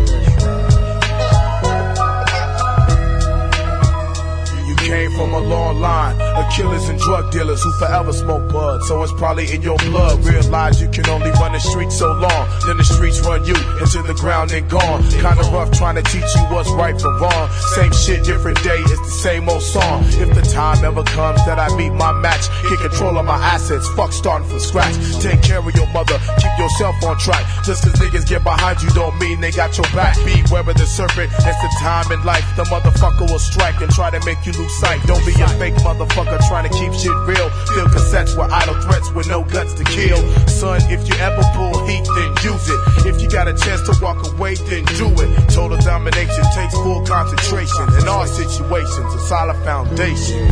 From a long front line of killers and drug dealers who forever smoke bud, so it's probably in your blood. Realize you can only run the streets so long, then the streets run you into the ground and gone. Kinda rough trying to teach you what's right from wrong. Same shit, different day, it's the same old song. If the time ever comes that I meet my match, get control of my assets, fuck starting from scratch. Take care of your mother, keep yourself on track. Just cause niggas get behind you don't mean they got your back. Beware of the serpent, it's the time in life. The motherfucker will strike and try to make you lose sight. Don't be a fake motherfucker trying to keep shit real. Fill cassettes with idle threats with no guts to kill. Son, if you ever pull heat, then use it. If you got a chance to walk away, then do it. Total domination takes full concentration. In all situations, a solid foundation.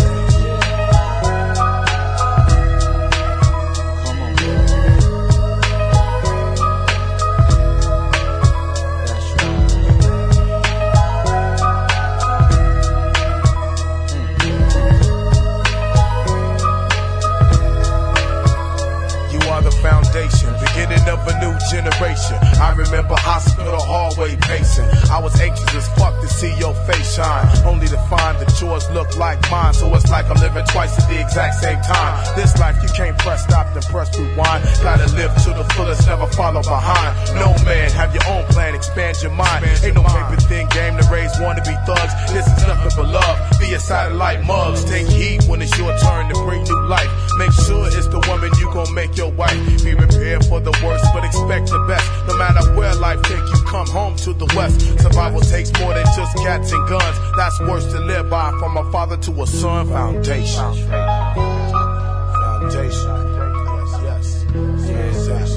Beginning of a new generation. I remember hospital hallway pacing. I was anxious as fuck to see your face shine, only to find that yours look like mine. So it's like I'm living twice at the exact same time. This life you can't press stop then press rewind. Gotta live to the fullest, never follow behind. No man, have your own plan, expand your mind. Ain't no paper thin game to raise wannabe thugs. This is nothing but love. Be a satellite mugs. Take heed when it's your turn to bring new life. Make sure it's the woman you gon' make your wife. Be prepared for the worst, but expect the best. No matter where life take you, come home to the west. Survival takes more than just cats and guns. That's worse to live by. From a father to a son. Foundation. Foundation. Yes, yes. Yes, yes.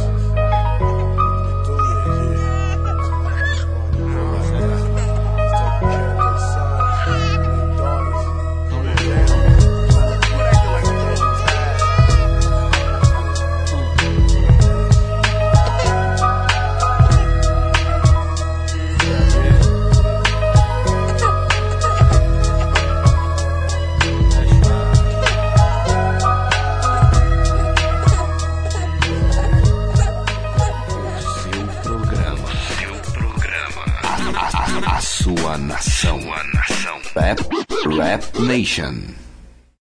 Sua nação. Rap, Rap Nation.